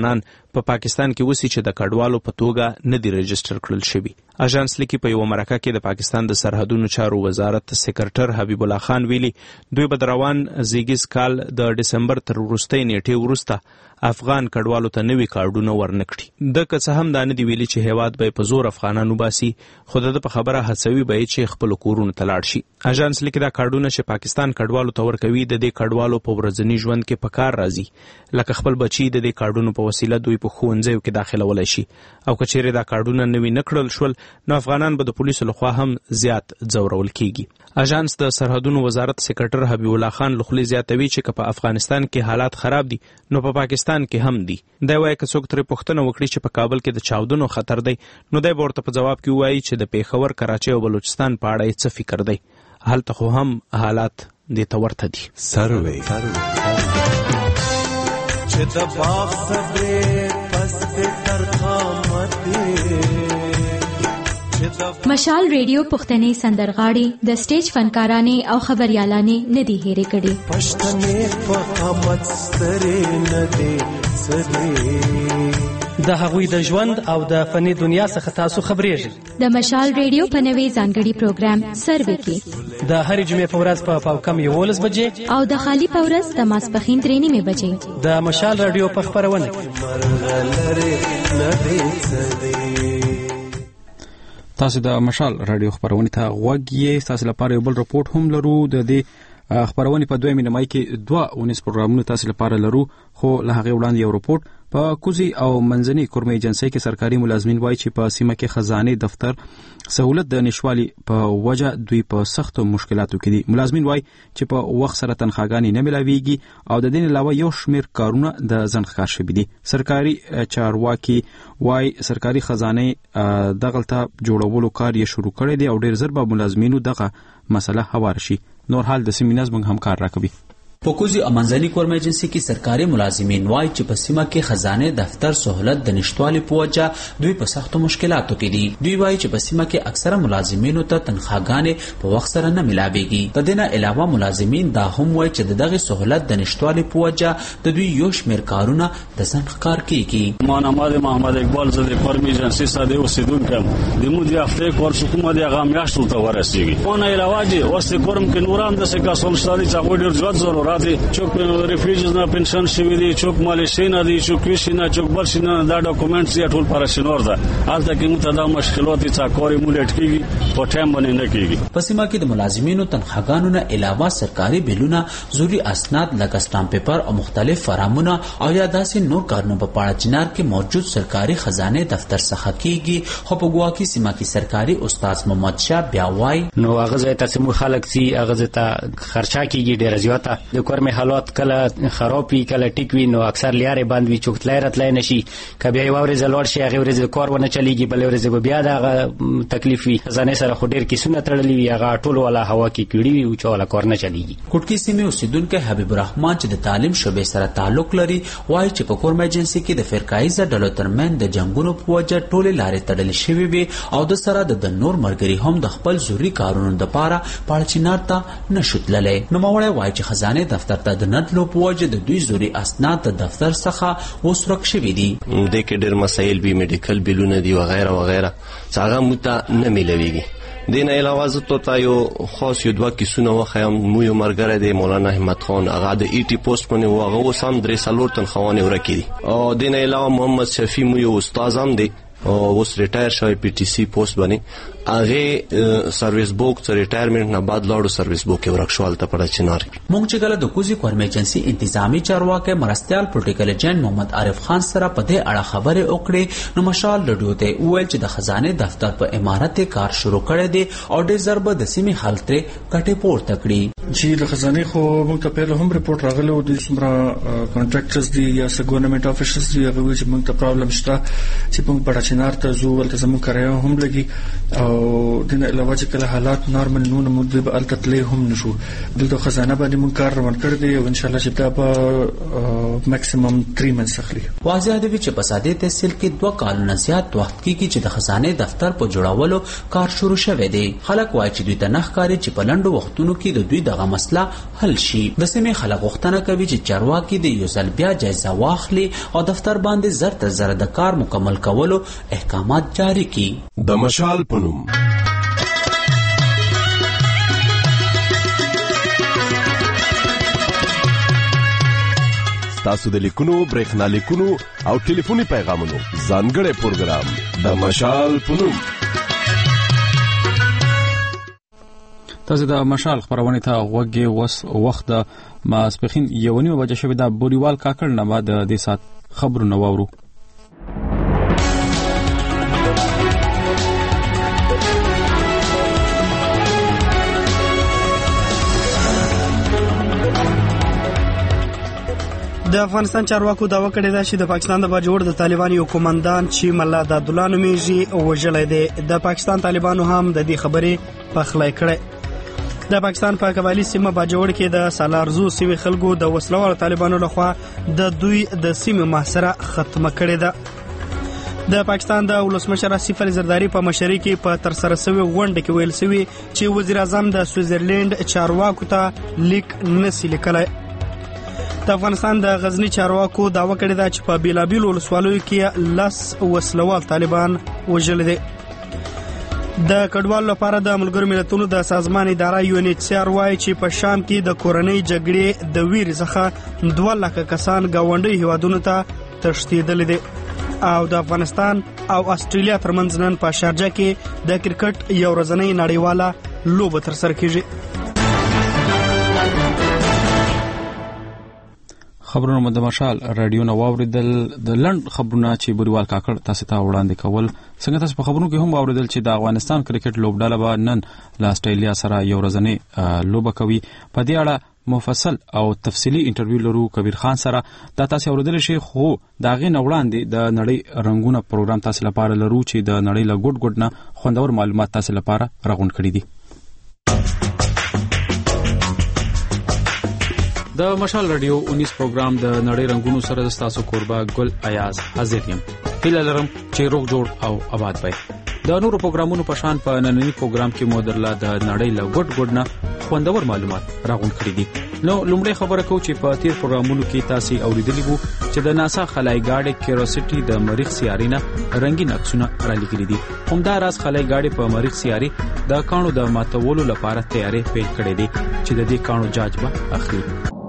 په پاکستان کې وسی چې د کډوالو په توګه نه دی رجستر کړل شوی. اژانس لیکي په یو مرکه کې د پاکستان د سرحدونو چارو وزارت سکرټر حبیب الله خان ویلي دوی به روان زیږیز کال د دسمبر تر وروستۍ نیټې وروسته افغان کډوالو ته نوي کارډونه ورنکړي. د که څه هم دا نه دی ویلي چې هیواد به په زور افغانانو باسي، خو د په خبره هڅوي به چې خپل کورونو ته لاړ شي. اژانس لیکي دا کارډونه چې پاکستان کډوالو ته ورکوي د دې کډوالو په ورځني ژوند کې په کار راځي، لکه خپل بچي د دې کارډونو په وسیله دوی په ښوونځیو کې داخلولی شي، او که چیرې دا کارډونه نوي نه کړل شول نو افغانان به د پولیسو لخوا هم زیات ځورول کیږي. اژانس د سرحدونو وزارت سکرټر حبیب الله خان لخوا زیاتوي چې که په افغانستان کې حالات خراب دي نو په پاکستان کې هم دي. دا وایي که څوک ترې پوښتنه وکړي چې په کابل کې د چاودنو خطر دی نو دی به ورته په جواب کې وایي چې د پیښور، کراچۍ او بلوچستان په اړه یې څه فکر دی. هلته خو هم حالات دې ته ورته دي. سروي چې د باغ صبرې پس دې ترخامتې. مشال ریډیو پښتنې سندرغاړي د سټیج فنکارانې او خبريالانې ندي هېرې کړي. پښتنې په قامت سترې ندي سدي د هغوی د ژوند او د فني دنیا څخه تاسو خبرېږئ. د مشال ریډیو په نوي ځانګړي پروګرام سروي کې د هرې جمعې په ورځ په پاوکم 11 بجې او د خالی په ورځ د ماسپښین 3:30 بجې د مشال ریډیو په خبرونه تاسو د مشال رادیو خبرونه ته غوږ یې. تاسو لپاره یو بل رپورټ هم لرو. د دې خبرونه په 2 نیمه کې 2 پروګرامونه تاسو لپاره لرو، خو له هغه وړاندې یو رپورټ. په کوزي او منځني کورمه ایجنسی کې سرکاري ملازمین وایي چې په سیمه کې خزانه دفتر سہولت د نشوالي په وجه دوی په سخت مشکلاتو کې دي. ملازمین وایي چې په وخت سره تنخواګانې نه ملاويږي او د دې علاوه یو شمېر کارونه د ځنډ شوي دي. سرکاري چارواکي وایي سرکاري خزانه دغلطه جوړولو کار یې شروع کړی دی او ډېر زر به ملازمینو دغه مسله هوار شي. نور حال د سیمیناز موږ هم کار راکوي. په کوزي او منځني کورمه ایجنسی کې سرکاري ملازمین وایي چې په سیمه کې خزانه دفتر سہولت د نشټوالي په وجه دوی په سختو مشکلاتو کې دي. دوی وایي چې په سیمه کې اکثره ملازمینو ته تنخواګانې په وخت سره نه ملاويږي. د دې نه علاوه ملازمین دا هم وایي چې دغه سہولت د نشټوالي په وجه د دوی یو شمېر کارونه د ځنډ ښکار کیږي. محمد اقبال زه د کورمه ایجنسی ساده اوسیدونکو د مودي هفته کورس حکومت هغه میاشتو ته ورسیږي. اون علاوه دي اوس کورم کې نوران د سکه سولشتاري څنګه ډیر ځوړ ضرورت چوک ریفیوجیز نه پنشن شوی دي، چوک مالیشي نه دي، چوک ویشي نه، چوک بلشي نه، دا ډاکومنټس یې ټول پرشنور ده. حالته کې متدا مشکلات چې کاري مولټ کیږي په ټایم باندې نه کیږي. په سیمه کې د ملازمینو تنخواګانو نه علاوه سرکاري بیلونه، ضروري اسناد لکه سټامپ پیپر او مختلف فرامونه او یا داسې نور کارونه په پاړه چنار کې موجود سرکاري خزانه دفتر څخه کیږي. خو په ګواکي سیمه کې سرکاري استاد محمد شاه بیا وایي نو هغه ځای ته سمو خلک سي هغه ته خرچا کیږي ډیر زیاته. د کورمه حالات کله خراب وي کله ټیک وي نو اکثر لیارې بند وي، چوکتلای راتلای نشي. کبه یو ورځ لوړ شي هغه ورځ کار ونه چلیږي، بل ورځ بیا دا تکلیف وي. ځانې سره خو ډیر کیسونه تړلې وي، هغه ټول ولا هوا کې کیړي وي او چاله کار نه چلیږي. کوټکی سیمه اوسیدونکو حبیب الرحمن چې د تعلیم شوبې سره تعلق لري وایي چې په کورمه ایجنسی کې د فرقایزه ډلو ترمن د جنگونو په وجه ټول لارې تړلې شوې وي او د سره د نور مرګري هم د خپل ضروري کارونو لپاره پاړچینار ته نشوتللې. نو ماوړی وایي چې خزانه دفتر ته د نتلو په وجه د دوی ضروري اسناد د دفتر څخه وسرک شوي دي. د کې ډېر مسایل به میډیکل بیلونه دي وغیرہ وغیرہ څنګه مت نه ملويږي. دین علاوه زه ته یو خاص یو دوه کیسونه وخایم. مو یو مرګره دی مولانا همت خان هغه د ای ټی پوسټ باندې هغه وسام درې سالور تنخوانه ورکې دي. او دین علاوه محمد شفیع مو یو استاد هم دی او اوس ریټایر شوی پی ټی سی پوسټ باندې هغه سرویس بوک تر ریټایرمنټ نه بعد لاړو سرویس بوک ورکشوال ته پړه چنار. مونږ چې کله د کوزي کورمه ایجنسی انتظامی چارواکي مرستيال پروتوکول ایجنټ محمد عارف خان سره په دې اړه خبرې وکړې نو مشال رادیو ته وویل چې د خزانه دفتر په امارت کار شروع کړی دی او ډېر ضرب د سیمې حالت کټه پورته کړی. چې د خزانه خو موږ ته پیله هم ریپورت راغلی و د سمرا کانټراکټرز دی یا ګورنمنت افیشلز دی هغه چې موږ ته پرابلم شته چې موږ پړه چنار ته زو ولته زموږ کرایه هم لګي او دنه علاوه چې کله حالات نارمل نو موږ به التتلې هم نشو. دلته خزانه باندې موږ کار روان کړی دی او ان شاء الله چې دا په میکسیمم 3 months اخلي. واضح دی چې په ساده تحصیل کې 2 کالونه زیات وخت کېږي چې د خزانه دفتر په جوړولو کار شروع شوه دی. خلک وایي چې دوی ته نخکاری چې په لنډو وختونو کې د دوی دغه مسله حل شي. د سیمې خلک غوښتنه کوي چې چارواکي د یو ځل بیا جایزه واخلي او دفتر باندې زر تر زر د کار مکمل کولو احکامات جاری کړي. د مشال پنوم تاسو د لیکونو برېښنا لیکونو او ټلیفوني پیغامونو ځانګړی پروګرام د مشال پنوم. تاسو د مشال خبرونه ته غوږی وخت د ماسپخین 1:30 بجې شوې د بوريوال کاکړ نه بعد د سات خبرونه واورو. د افغانستان چارواکو داوا کړې ده چې د پاکستان د باجوړ د طالبان یو کمانډان چې ملا دادالله نومیږي وژلې ده. د پاکستان طالبانو هم د دې خبرې پخلی کړې. د پاکستان په قبایلی سیمه باجوړ کې د سالارزو سیمې خلکو د وسلوال طالبانو لخوا د دوی د سیمې محاصره ختمه کړې ده. د پاکستان د ولسمشر آصف علي زرداری په مشرۍ کې په تر سره شوی غونډه کې ویل شوی چې وزیر اعظم د سویزرلند چارواکو ته لیک نسی لیکلای. د افغانستان د غزنی چارواکو داوا کړې ده چې په بیلابیل ولسوالیو کې 10 وسلوال طالبان وژل دي. د کډوالو لپاره د ملګرو ملتونو د سازمان اداره UNHCR وايي چې په شام کې د کورنۍ جګړې د ویرې څخه 2 لک کسان گاونډي هیوادونو ته تښتیدل دي. او د افغانستان او استرالیا ترمنځ نن په شارجه کې د کرکټ یو ورځنۍ نړیواله لوبه ترسره کیږي. خبرونه د مشال رادیو نو واوریدل. د لند خبرونه چې بوريوال کاکړ تاسو ته وړاندې کول. څنګه تاسو په خبرونو کې هم واوریدل چې د افغانستان کرکټ لوبډاله به نن له استرالیا سره یو ورځنۍ لوبه کوي. په دې اړه مفصل او تفصیلی انټرویو لرو کبیر خان سره. دا تاسو اوریدل شي خو دا غي نوړاندې د نړۍ رنگونه پروګرام تاسو لپاره لرو چې د نړۍ له ګډ نه خوندور معلومات تاسو لپاره راغونډ کړي دي. د مشال رادیو 19 پروګرام د نړۍ رنگونو سره د تاسو قربا ګل ایاز حاضر یم. هیله لرم چې روغ جوړ او آباد وي. د نورو پروګرامونو په شان په نننی پروګرام کې مو درلا د نړۍ له ګډ نه خوندور معلومات راغونډ کړي دي. نو لومړی خبره کوم چې په تیر پروګرامونو کې تاسو اوریدلی وو چې د ناسا خلای ګاډي کیوریوسټي د مریخ سیارې نه رنگین عکسونه را لګري دي. همدا راز خلای ګاډي په مریخ سیارې د کانو د ماتولو لپاره تیارې پیل کړې دي چې د دې کانو جاج به اخلي.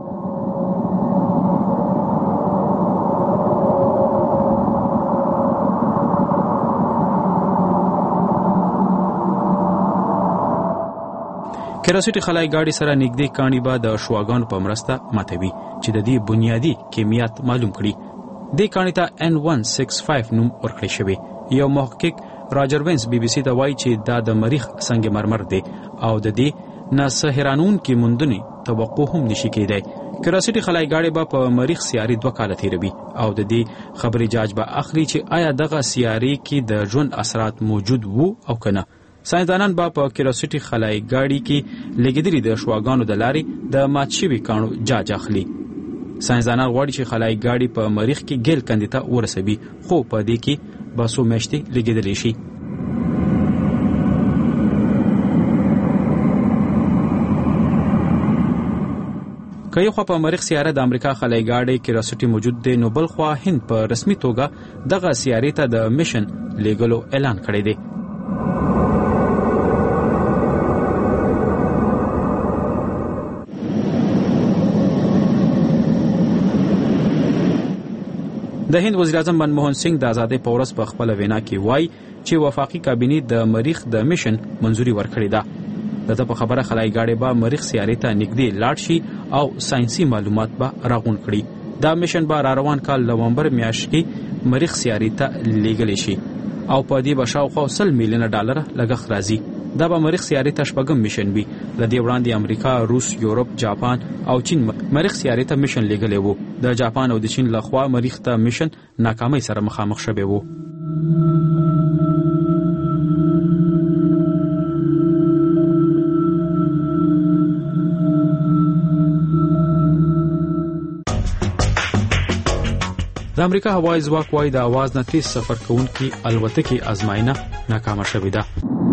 کیوریوسټي خلای ګاډي سره نږدې کاني به د شواګانو په مرسته ماتوي چې د دې بنیادی کیمیات معلوم کړي. د کاني ته N165 نوم ورکړی شوی. یو محقق راجر وینس BBC ته وایي چې دا د مریخ سنگ مرمر دی او د دې ناسهرانون کې مندني توقع هم نشي کېدای. کیوریوسټي خلای ګاډي به په مریخ سیاري 2 کال تیروي او د دې خبري جاج به اخلي چې آیا دغه سیاري کې د ژوند اثرات موجود وو او کنه. ساينسدانان په کیوریوسټي خلای ګاډي کې لګیدلي د شواګانو د لارې د ماتشوي کانو جاج اخلي. ساينسدانان غواړي چې خلای ګاډي په مریخ کې ګیل کندې ته ورسوي خو په دې کې باسو مشتي لګیدلی شي. کای خو په مریخ سیاره د امریکا خلای ګاډي کیوریوسټي موجود دی نو بل خو هند په رسمي توګه دغه سیارې ته د میشن لیګلو اعلان کړی دی. د هند وزیر اعظم منموهن سنگ د آزادۍ په ورځ په خپل وینا کې وایي چې وفاقي کابینه د مریخ د میشن منځوري ورکړې ده. دغه په خبره خلای ګاډي به مریخ سیارې ته نږدې لاړ شي او ساينسي معلومات به راغونډ کړي. دا میشن به روان کال نومبر میاشت کې مریخ سیارې ته لیږل شي او په دې به شاوخوا $100 میلیون لګښت راځي. دا به مریخ سیارې ته شپږم میشن وي. لدې وړاندې امریکا، روس، یورپ، جاپان او چین مریخ سیارې ته میشن لیږلی وو. د جاپان او د چین لخوا مریخ ته میشن ناکامۍ سره مخامخ شوی وو. د امریکا هوایي ځواک وايي د اواز نه تیز سفر کوونکي الوتکې ازمایښت ناکامه شوې ده.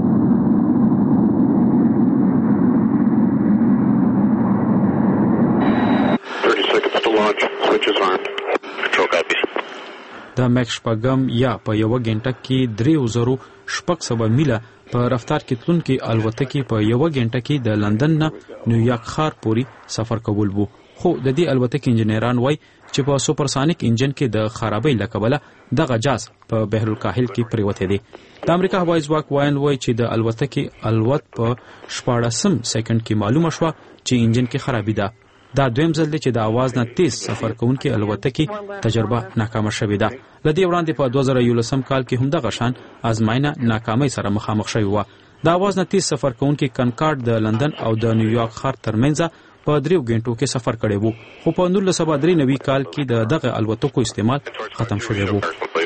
د میک شپږم یا په یو غنټه کې 3000 میله په رفتار کې تلونکي الوتکې په یو غنټه کې د لندن نه نیویارک ښار پورې سفر کول وو. خو د دې الوتکې انجنیران وایي چې په سوپرسانیک انجن کې د خرابۍ له کبله دغه جاز په بحر الکاهل کې پریوته دی. د امریکا هوایي ځواک وایي چې د الوتکې الوت په 14 سکند کې معلومه شوه چې انجن کې خرابي ده. دا دویم ځل دی چې د اواز نه تیز سفر کوونکي الوتکې تجربه ناکامه شوې ده. لدې وړاندې په 2011 کال کې هم دغه شان ازمایښت ناکامۍ سره مخامخ شوی و. د اواز نه تیز سفر کوونکي کنکارډ د لندن او د نیویارک ښار ترمنځ په 3 غنټو کې سفر کړی وو، خو په 1993 کال کې دغه الوتکو استعمال ختم شوی وو.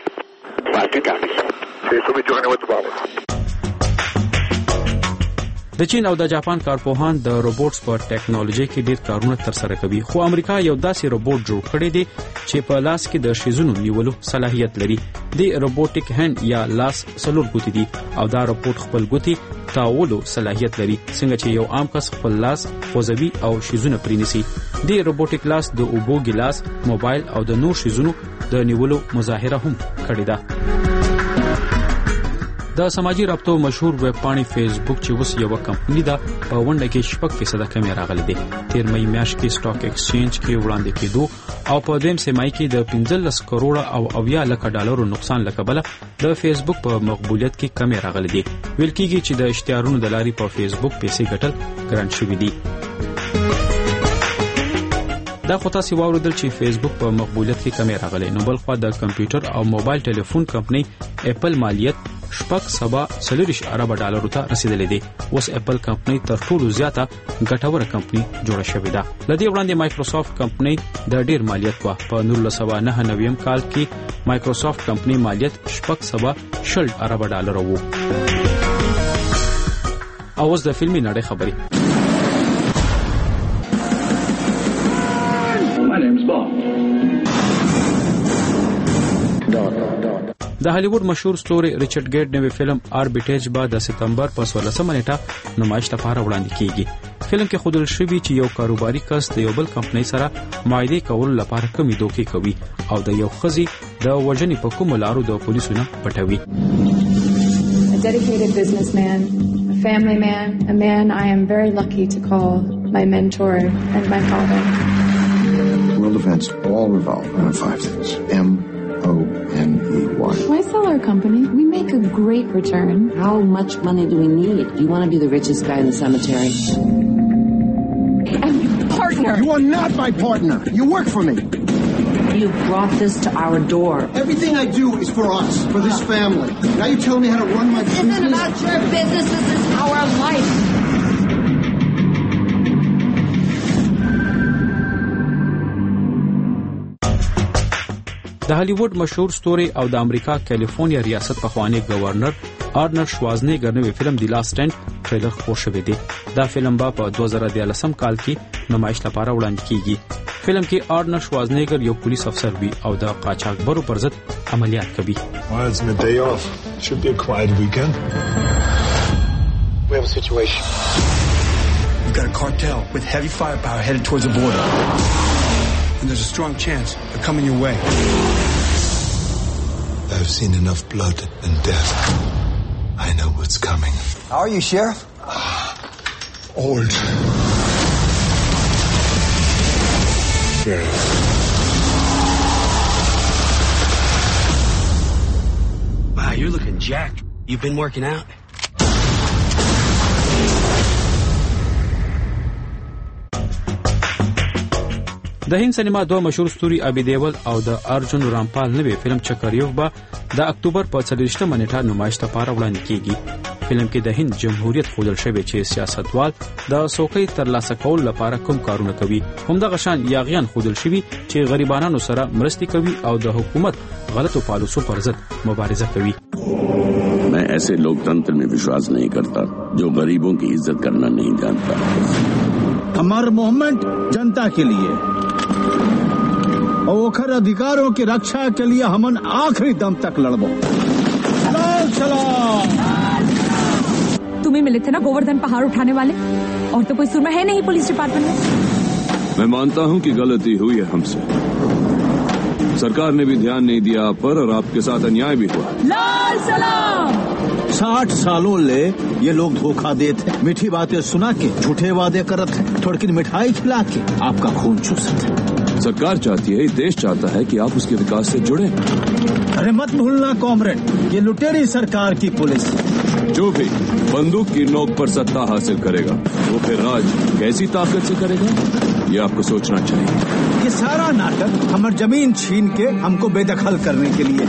د چین او د جاپان کارپوهان د روبوټس په ټیکنالوژي کې ډیر کارونه ترسره کوي، خو امریکا یو داسې روبوټ جوړ کړی دی چې په لاس کې د شیزونو نیولو صلاحیت لري. د روبوټیک هند یا لاس 4 ګوتې دي او دا روبوټ خپل ګوتې تاولو صلاحیت لري، څنګه چې یو عام کس خپل لاس خوځوي او شیزونه پرینیسي. د روبوټیک لاس د اوبو ګلاس، موبایل او د نور شیزونو د نیولو مظاهره هم کړې ده. د سماجی رابطو مشهور ویب پاڼې فیسبوک چې اوس یو کمپنی ده په ونډه کې 6% کمی راغلی دی. 13 مې میاشت کې سټاک ایکسچینج کې وړاندې کېدو او په دویم سیمای کې د 15 کروڑه او 80 لک ډالرو نقصان لکبله د فیسبوک په مقبولیت کې کمی راغلی دی. ویل کېږي چې د اشتهارونو د لارې په فیسبوک پیسې ګټل ګران شوي دي. دا خو تاسو واوریدل چې فیسبوک په مقبولیت کې کمی راغلی، نو بل خو د کمپیوټر او موبایل ټلیفون کمپنی اپل مالیت 4.4 ارب ډالرو ته رسیدلې دي. اوس اپل کمپنی تر ټولو زیاته ګټوره کمپنی جوړه شوې ده. لدې وړاندې مایکروسافت کمپنی د ډیر مالیت وا په 1999 کال کې مایکروسافت کمپنی مالیت 4.6 ارب ډالر وو. اوس د فلمي نړۍ خبري. د هالیوډ مشهور ستوري ریچارډ ګیټ نوې فلم آربیټیج به د سپتمبر په 16 نیټه نمایش لپاره وړاندې کیږي. فلم کې ښودل شوی چې یو کاروباري کس د یو بل کمپنۍ سره معاهده کولو لپاره کمی دوکې کوي او د یو ښځې د وژنې په کومو لارو د پولیسو نه پټوي. A dedicated businessman, a family man, a man I am very lucky to call my mentor and my father. World events all revolve around 5 things. M-O-N-E-Y. Why sell our company? We make a great return. How much money do we need? You want to be the richest guy in the cemetery? I'm your partner. You are not my partner. You work for me. You brought this to our door. Everything I do is for us, for this family. Now you tell me how to run my business? This isn't about your business. This is our life. د هالیوډ مشهور ستوري او د امریکا کیلیفورنیا ریاست پخوانی گورنر آرنولډ شوازنیګر نوې فلم دی لاست سټینډ ټریلر خپور شوی دی. دا فلم به په 2013 کال کې نمایش لپاره وړاندې کیږي. فلم کې آرنولډ شوازنیګر یو پولیس افسر وي او د قاچاقبرو پر ضد عملیات کوي. Well, it's midday off. Should be a quiet weekend. We have a situation. We've got a cartel with heavy firepower headed towards the border. And there's a strong chance they're coming your way. I've seen enough blood and death. I know what's coming. How are you, Sheriff? Old. Sheriff. Wow, you're looking jacked. You've been working out? د هند سینما دوه مشهور ستوري ابي دیول او د ارجن رامپال نوې فلم چکریوف به د اکتوبر په 30 نیټه نمایش لپاره وړاندې کیږي. فلم کې د هند جمهوریت ښودل شوی چې سیاستوال د سوکۍ ترلاسه کول لپاره کوم کارونه کوي. همدغه شان یاغیان ښودل شوی چې غریبانو سره مرستې کوي او د حکومت غلطو پالیسو پر ضد مبارزه کوي. मैं ऐसे लोकतंत्र में विश्वास नहीं करता जो गरीबों की इज्जत करना नहीं जानता. हमारा मूवमेंट जनता के लिए और ओकर अधिकारों की रक्षा के लिए हमन आखिरी दम तक लड़बो। लाल सलाम। तुम्हें मिले थे ना गोवर्धन पहाड़ उठाने वाले, और तो कोई सुरमा है नहीं पुलिस डिपार्टमेंट में। मैं मानता हूँ कि गलती हुई है हमसे, सरकार ने भी ध्यान नहीं दिया आप पर और आपके साथ अन्याय भी हुआ। लाल सलाम। 60 सालों ले ये लोग धोखा देते, मीठी बातें सुना के झूठे वादे करत है, थोड़ी मिठाई खिला के आपका खून चूसते है। सरकार चाहती है, देश चाहता है कि आप उसके विकास से जुड़े। अरे मत भूलना कॉमरेड, ये लुटेरी सरकार की पुलिस। जो भी बंदूक की नोक पर सत्ता हासिल करेगा वो फिर राज कैसी ताकत से करेगा, ये आपको सोचना चाहिए। ये सारा नाटक हमारी जमीन छीन के हमको बेदखल करने के लिए।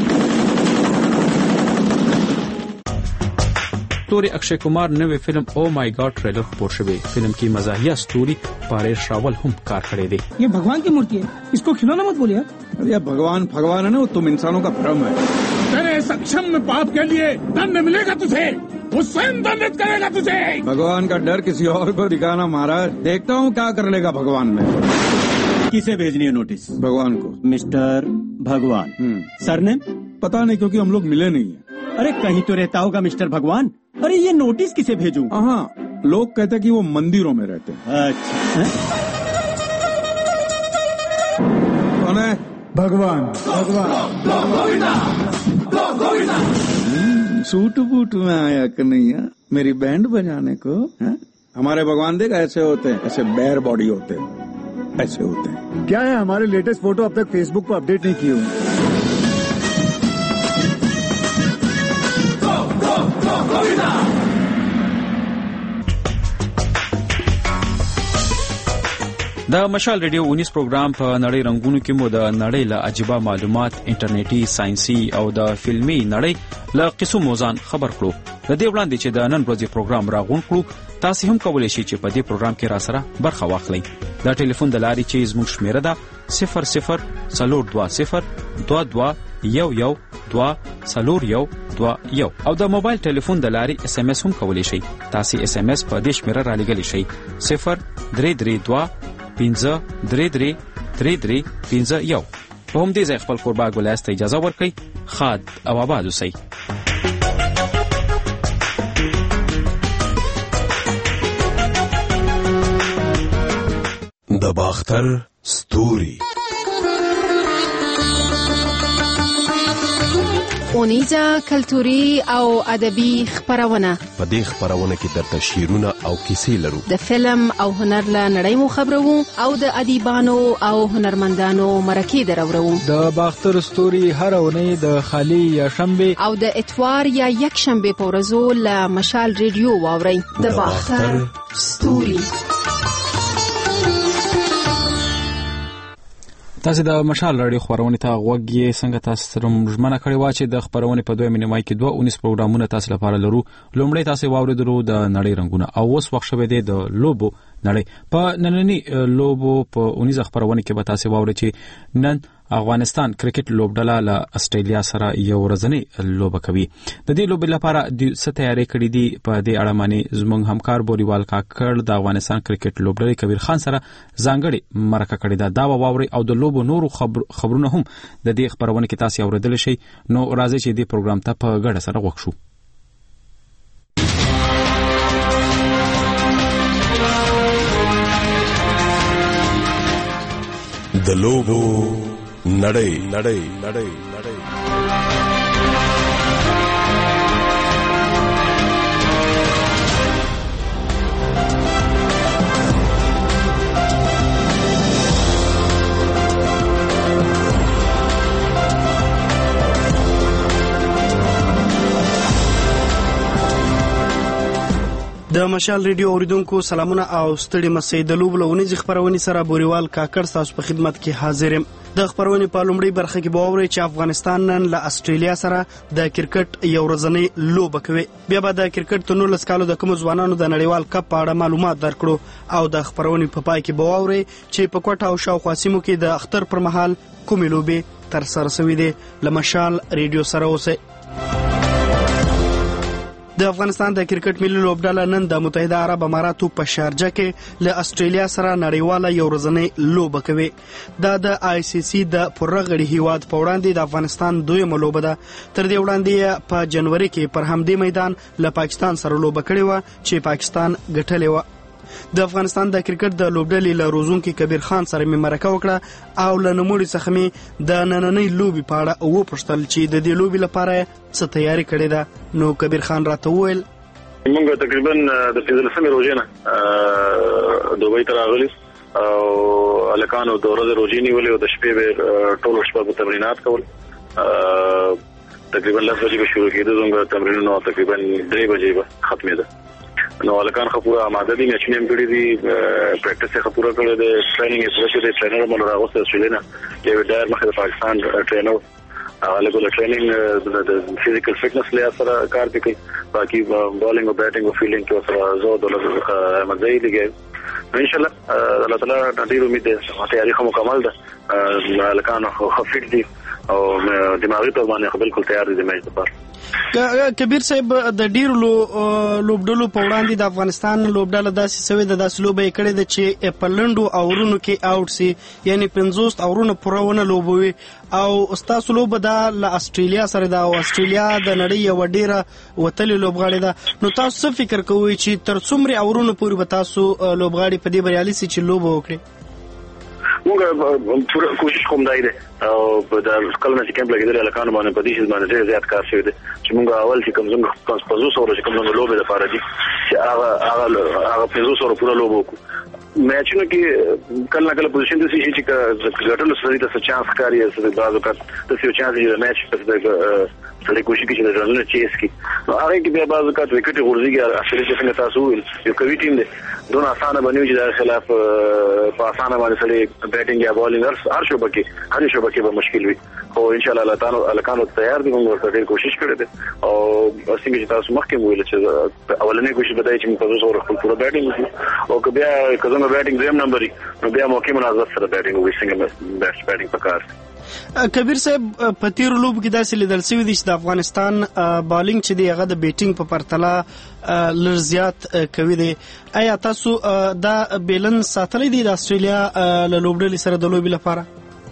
स्टोरी अक्षय कुमार नवे film oh my god trailer खबर शवे। फिल्म की मजाहिया स्टोरी परेश रावल हम कार खड़े दे। ये भगवान की मूर्ति है, इसको खिलौना मत बोलिए। अरे भगवान भगवान है ना, वो तुम इंसानों का भ्रम है। तेरे सक्षम में पाप के लिए दंड मिलेगा तुझे, वो स्वयं दंडित करेगा तुझे। भगवान का डर किसी और को दिखाना महाराज, देखता हूँ क्या कर लेगा भगवान में। किसे भेजनी है नोटिस? भगवान को। मिस्टर भगवान। सर ने पता नहीं, क्योंकि हम लोग मिले नहीं है। अरे कहीं तो रहता होगा मिस्टर भगवान। अरे ये नोटिस किसे भेजूं? हाँ, लोग कहते कि वो मंदिरों में रहते हैं। अच्छा, कौन है? भगवान। सूट बूट में आया कि नहीं है मेरी बैंड बजाने को? है? हमारे भगवान देख ऐसे होते हैं, ऐसे बेयर बॉडी होते हैं, ऐसे होते हैं। क्या है, हमारे लेटेस्ट फोटो अब तक फेसबुक पर अपडेट नहीं किए हुए। د مشال ریډیو 19 پروګرام په نړۍ رنگونو کې مو د نړۍ له عجيبه معلومات، انټرنیټي، ساينسي او د فلمي نړۍ له قصو موزان خبر کړو. د دې وړاندې چې د نن ورځې پروګرام راغون کړو، تاسو هم کولای شئ چې په دې پروګرام کې را سره برخه واخلئ. د ټلیفون د لارې چې زموږ شمیره ده 0042011201 او د موبایل ټلیفون د لارې اس ام اس هم کولای شئ. تاسو اس ام اس په دې شمیره را لګلی شئ 0332 5333351. په هم دې ځای خپل قربا ګولاس ته اجازه ورکړئ. خاد او آباد اوسئ. د باختر ستوري اونیزه کلتوري او ادبي خبرونه. په دې خبرونه کې د شعرونه او کیسې لرو، د فلم او هنر له نړۍ مو خبرو او د ادیبانو او هنرمندانو مرکې درورو. د باختر ستوري هر اونۍ د خالی یا شنبه او د اتوار یا یک شنبه په ورځو له مشال ریډیو واورئ. د باختر ستوري. تاسو د مشال راډیو خبرونه ته غوږی څنګه تاسو سره مجمنه کړی و چې د خبرونه په 2 نیمه کې 2 پروګرامونه تاسو لپاره لرو. لومړی تاسو واوریدلو د نړۍ رنگونه او اوس وخت شوه دی د لوبو نړۍ. په نننی لوبو په 19 خبرونه کې به تاسو واورئ چې نن افغانستان کرکټ لوبډله له استرالیا سره یو ورځنی لوبه کوي. د دې لوبې لپاره د ستیاري کړې دي. په دې اړه باندې زموږ همکار بوریوال کاکړ د افغانستان کرکټ لوبډلې کبیر خان سره ځانګړي مرکه کړې ده. دا واوري او د لوبو نورو خبرونه هم د دې خبرونه کې تاسو اوریدل شي. نو راځي چې دې پروګرام ته په ګډه سره وښو. د لوبو نړۍ. د مشال ریډیو اوریدونکو سلامونه او ستړي مسئ. د لوبلونې خبرونه سره بوریوال کاکړ تاسو په خدمت کې حاضر یم. د خبرونه په لومړی برخه کې به اورئ چې افغانستان نن له استرالیا سره د کرکټ یو ورځنی لوبه کوي. بیا به د کرکټ د 19 کالو د کوم ځوانانو د نړیوال کپ په اړه معلومات درکړو او د خبرونه په پای کې به اورئ چې په کوټه او شاوخوا سیمو کې د اختر پر مهال کومې لوبې تر سره شوې دي. له مشال ریډیو سره اوسئ. د افغانستان د کرکټ ملي لوبډله نن د متحده عرب اماراتو په شارجه کې له استرالیا سره نړیواله یو ورځنۍ لوبه کوي. دا د آی سی سی د پرغړي هیواد په وړاندې د افغانستان دویمه لوبه ده. تر دې وړاندې په جنوري کې پر همدې میدان له پاکستان سره لوبه کړې و چې پاکستان ګټلې و. د افغانستان د کرکټ د لوبډلې له روزونکي کبیر خان سره مې مرکه وکړه او له نوموړي څخه مې د نننۍ لوبې په اړه وپوښتل چې د دې لوبې لپاره څه تیاری کړې ده. نو کبیر خان راته وویل موږ تقریبا د 15 روزې نه دوبۍ ته راغلي او الکانو د ورځې روزې نیولې او د شپې به ټول شپه په تمرینات کول. تقریبا 10 بجې به شروع کېده زموږ تمرینونه تقریبا 3 بجې به ختمېده. نو الکان خپوره آماده دي چې نیم کړی دي پریکټس یې خپوره کړی دی ټریننګ یې پوره کړی ټرینر مول راغوسته استرالیا یو ډایر مخه د پاکستان ټرینر هغه له ټریننګ د فزیکل فټنس لپاره سره کار کوي باقي بالینګ او بیټینګ او فیلډینګ کې سره زو د مزاي لګي ان شاء الله الله تعالی ډېر امید ده تیاری خو مکمل ده الکان خفیف دي او دماغي تور باندې بالکل تیار دي د میچ لپاره. کبیر صاحب د ډیرو لوبډلو په وړاندې د افغانستان لوبډله داسې سوې ده داسې لوبه یې کړې ده چې په لنډو اورونو کې آوټ سي یعنی 50 اورونه پوره ونه لوبوي او ستاسو لوبه ده له استرالیا سره ده او استرالیا د نړۍ یو ډیره وتلې لوبغاړې ده. نو تاسو څه فکر کوئ چې تر څومره اورونو پورې به تاسو لوبغاړي په دې بریالي سي چې لوبه وکړي؟ موږ پوره کوشش کوم دی او په د کلمه چې کېمپ لګیدل الکانو باندې په دې شي باندې ډېر زیات کار شوی دی چې موږ اول چې کوم څنګه په 500 ورځې کوم لوبه د فارادي چې هغه 500 ورځې پوره لوبه وکړو. میچونو کې کله نه کله پوزیشن د شي چې ګټلو سره د چانس کاری سره بعض وخت د یو چانس د میچ په سره کوشش کوي چې د ځانونو چیس کی نو هغه کې بیا بعض وخت وکټ غورځيږي اصلي چې څنګه تاسو یو کوي ټیم دی دونه اسانه بنوي چې د خلاف په اسانه باندې سره بیټینګ یا بالینګ هر شوبه به مشکل وي خو ان شاء الله الله تعالی الکانو تیار دي موږ ورته کوشش کړې ده او څنګه چې تاسو مخکې ویل چې اولنې کوشش بدای چې موږ تاسو سره خپل پوره بیټینګ او که بیا کزنه بیټینګ زم نمبر نو بیا موقع مناسب سره بیټینګ وي څنګه بیسټ بیټینګ پکار. کبیر صاحب په تیر لوب کې داسې لیدل شوی دی چې د افغانستان بالینګ چې دی هغه د بیټینګ په پرتله لږ زیات کوي دی. آیا تاسو دا بیلنس ساتلی دی د استرالیا له لوبډلې سره د لوبې لپاره؟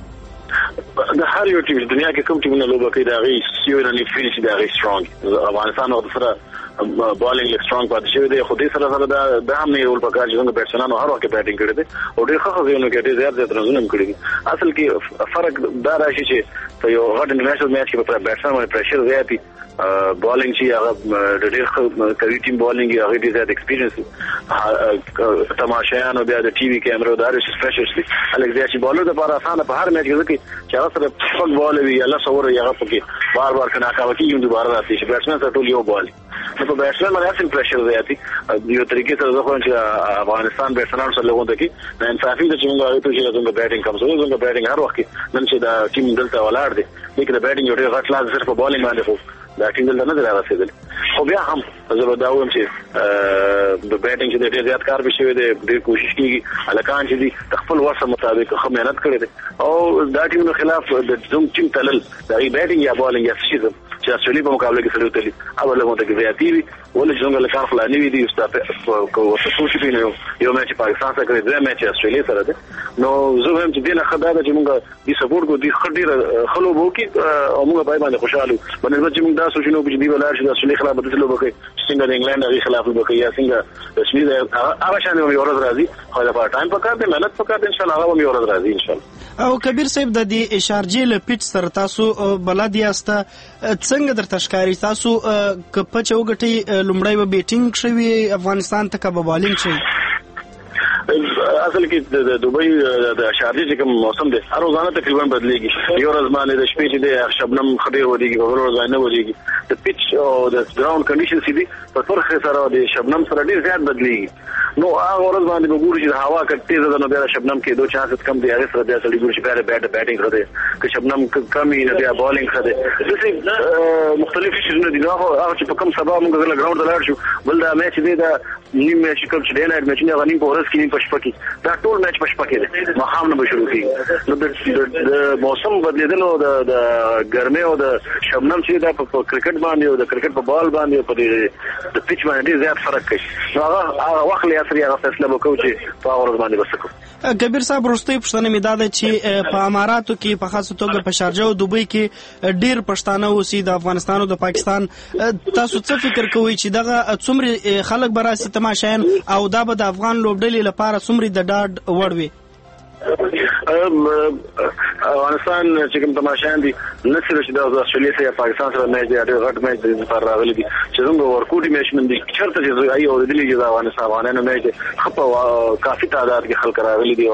د هر یو ټیم دنیا کې کوم ټیمونه لوبه کوي دا غي سیو نه فینیش دا غي سترونګ افغانستان او سره بالینګ سترونګ پاتې شوی دی خو دې سره د هم نه رول پکار چې څنګه بیټسمنانو هر وخت بیټینګ کړي دي او ډېر ښه ځایونه کې ډېر زیات رنونه کړي دي. اصل کې فرق دا راشي چې په یو غټ انټرنیشنل میچ کې په بیټسمن باندې پریشر زیات دي بالینګ چې هغه ډېر کوي ټیم بالینګ هغه ډېر زیات ایکسپیرینس تماشایانو بیا د ټي وي کیمرو دا رش فرشرز دي الګ چې بالر د لپاره اسانه په هر میچ کې چې هغه سره فک بال وي الله سور یې هغه پکې بار کنا کاوه کې یو دوباره راځي چې بیټسمن سره ټول یو بال نو په بیټسمن باندې اصل پریشر زیات دي یو طریقې سره ځکه چې افغانستان بیټسمنانو سره لګون دي نه انصافي د چې موږ ته چې زموږ بیټینګ کوم زموږ بیټینګ هر وخت نن چې دا ټیم دلته ولاړ دي لیکن د بیټینګ یو ډېر غټ لاس صرف په بالینګ باندې خو دا ټیم دلته نه راغلی خو بیا هم زه دا وایم چې د بیټینګ چې ډېر زیات کار به شوی دی ډېر کوشش کیږي الکان چې دي خپل ورسره مطابق خو مهنت کړی دي او دا ټیم خلاف د زوم ټیم تلل دا بیټینګ یا بالینګ یا شي چې استرالیا په مقابله کې سره وتلی او له مونږ ته زیاتی وي ولې څنګه لکه خپل نیوي دي استاد کو وسوسه پینې یو میچ پاکستان سره کوي دوه میچ استرالیا سره ده نو زه هم چې دینه خدای چې موږ دې سپورټ کو دي خډيره خلو وو کې او موږ باندې خوشاله باندې چې موږ دا سوچنو چې دی ولر چې استرالیا خلاف بدلو وکړي څنګه د انګلند هغه خلاف وکړي یا څنګه رسمي هغه شان یو ورځ راځي خو دا ټایم پکار دی مهنت پکار دی ان شاء الله هغه یو ورځ راځي ان شاء الله. او کبیر صاحب د دې اشارجې له پیټ سره تاسو بلد یاست څنګه درته ښکاری تاسو کپه چوغټي لومړی به بیټینګ شوی افغانستان ته کبه بالینګ شي اصل کې د دوبۍ د شارجې چې کوم موسم دی هر ورځ تقریبا بدلېږي یو ورځ باندې د شپې چې د شبنم خډیر ودیږي په بل ورځ نه ودیږي د پیچ او د ګراوند کنډیشن سي دي په فرق سره د شبنم سره ډیر زیات بدلېږي نو هغه ورځ باندې وګورئ چې هوا کټې ده نو بیا شبنم کې دوه چانس کم دی هغه سره بیا سړي ګوري چې بیا بیټینګ کړي که شبنم کمی نه بیا بالینګ کړي دغه مختلف شیزونه دي نو هغه چې په کوم سبب موږ ګراوند لاړ شو بل دا میچ دی دا نیم میچ کوم چې دی نه میچ نه غنیم په ورځ کې په شپه کې دا ټول میچ په شپه کې دی نو هم نه شروع کیږي نو د موسم بدلیدل او د ګرمۍ او د شبنم چې دا په کرکټ باندې او د کرکټ په بال باندې په د پیچ باندې زیات فرق کوي نو هغه وخت لري اثر هغه فیصله وکړو چې په ورځ باندې وسکو کبیر صاحب وروستۍ پوښتنه مې دا ده چې په اماراتو کې په خاصه توګه په شارجه او دوبۍ کې ډیر پښتانه اوسي د افغانستان او د پاکستان تاسو څه فکر کوئ چې دغه څومره خلک به راسي تماشایان او دا به د افغان لوبډلې لپاره څومره د ډاډ وړ وي افغانستان چې کوم تماشایان دي نه صرف چې د استرالیا سره پاکستان سره میچ دی ډېر غټ میچ دی پر راغلي دي چې زموږ ورکوټي میچ من دي چرته چې ایو د دلی چې افغانانو میچ خپه کافي تعداد کې خلک راغلي دي او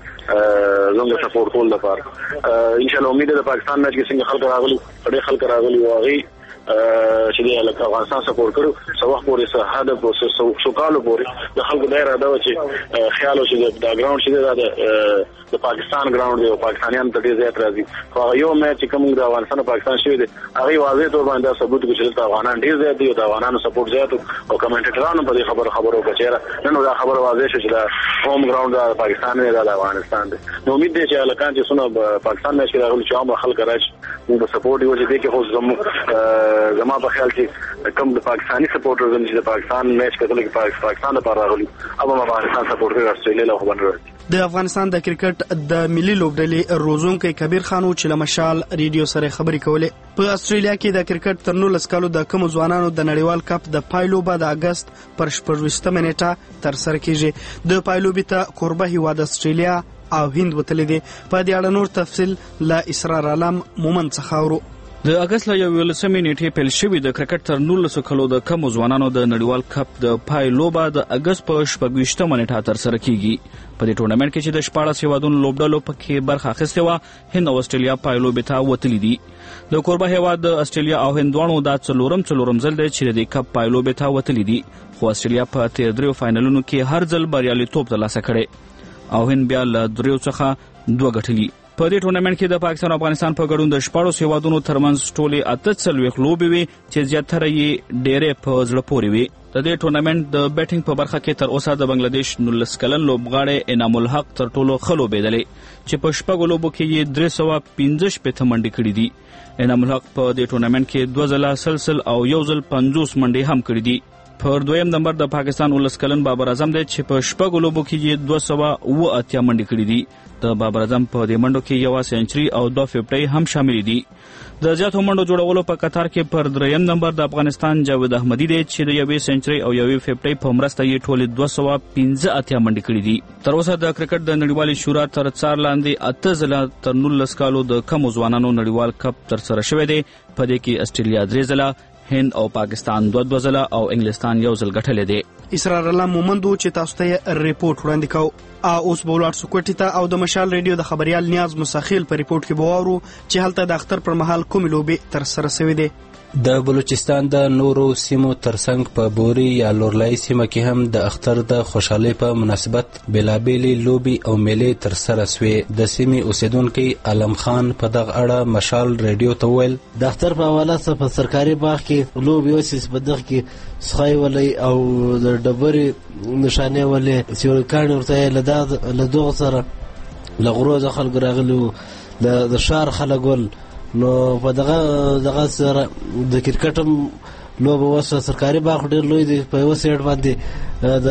زموږ سپورټ کول لپاره ان شاء الله امید ده پاکستان میچ کې څنګه خلک راغلي ډېر خلک راغلي او هغه چې د افغانستان سپورټ کړو سو وخت پورې سه هدف او سو کالو پورې د خلکو دایره دا چې خیال او چې دا ګراوند چې دا د پاکستان ګراوند دی او پاکستانیان ته ډیر زیات راځي خو یو میچ کوم د افغانستان او پاکستان شوی دی هغه واضح تور باندې ثبوت کوي چې افغانان ډیر زیات دي او د افغانانو سپورټ زیات او کمنټیټرانو په دې خبرو کچېره نن دا خبره واضح شو چې دا هوم ګراوند د پاکستان نه د افغانستان دی نو امید دی چې الکان چې څونه پاکستان میچ کې راغلي چې عام خلک راشي موږ سپورټ یو چې دی کې خو زما په خیال چې کوم د پاکستاني سپورټرز چې د پاکستان میچ کتل کې پاکستان لپاره راغلي او افغانستان سپورټ کوي استرالیا له خبر راځي د افغانستان د کرکټ د ملي لوبډلې روزونکي کبیر خانو چې لمشال ریډیو سره خبرې کولې په استرالیا کې د کرکټ تر 19 کالو د کوم ځوانانو د نړیوال کپ د پایلوبه د اگست پر 14 نیټه تر سره کیږي د پایلوبې ته قربه هیواد استرالیا او هند وتلې دي په دې اړه نور تفصیل لا اسرار عالم مومن څخه اورو د اگست ل 11 نیټې پیل شوې د کرکټ تر 19 کلو د کم ځوانانو د نړیوال کپ د پایلوبه د اگست په 14 نیټه تر سره کیږي په دې ټورنمنت کې چې د 14 هیوادونو لوبډلو پکې برخه اخیستې و هند او استرالیا پایلوبه ته وتلې دي د قربه هیواد استرالیا او هندوانو د څلورم ځل دی چې د کپ پایلوبه ته وتلې دي خو استرالیا په تیر دریو فائنلونو کې هر ځل بریالیتوب ترلاسه کړي او هند بیا له دریو څخه دوه ګټلي په دې ټورنمنت کې د پاکستان او افغانستان په ګډون د 14 هیوادونو ترمنځ ټولې 48 لوبې وي چې زیاتره یې ډېرې په زړه پورې وي د دې ټورنمنت د بیټینګ په برخه کې تر اوسه د بنگلاديش 19 کلن لوبغاړی انعام الحق تر ټولو خلو بيدلې چې په شپږ لوبو کې یې 315 منډې کړې دي انعام الحق په دې ټورنمنت کې 2 ځله سلسل او یو ځل 50 منډې هم کړې دي پر دویم نمبر د پاکستان 19 کلن بابر اعظم دی چې په شپږ لوبو کې یې 280 منډې کړې دي د بابر اعظم په دې منډو کې یو سنچري او 2 فیفټي هم شامل دي د زیاتو منډو جوړولو په قطار کې پر دریم نمبر د افغانستان جاوید احمدی دی چې د یوې سنچري او یوې فیفټي په مرسته یې ټول 215 منډې کړې دي تر اوسه د کرکټ د نړیوالې شورا تر څار لاندې 8 ځله تر 19 کالو د کم ځوانانو نړیوال کپ تر سره شوی دی په دې کې استرالیا 3 ځله هند او پاکستان 2 ځله او انګلستان یو ځل ګټلې دي اسرار الله مومندو چې تاسو ته ریپورت وړاندې کوي اوس بولار سکوټی ته او د مشال ریډیو د خبريال نیاز مساخیل په ریپورت کې بوارو چې هلته د اختر پر مهال کوم لوبي تر سره شوې دي د بلوچستان د نورو سیمو ترڅنګ په بوري یا لورلای سیمه کې هم د اختر د خوشحالۍ په مناسبت بلابېلې لوبي او میلې تر سره شوې د سیمې اوسیدونکو علم خان په دغه اړه مشال ریډیو ته ویل د اختر په حواله سره په سرکاري باغ کې لوبي اوسې په دغه کې سخای ولې او د ډبرې نشانه ولې چې کان ورته لدغه سره لغرو ځخل غراغلو د شار خلګول نو په دغه سره د کرکټم لوب وسه سرکاري باغ ډېر لوی دی په یو سیټ باندې د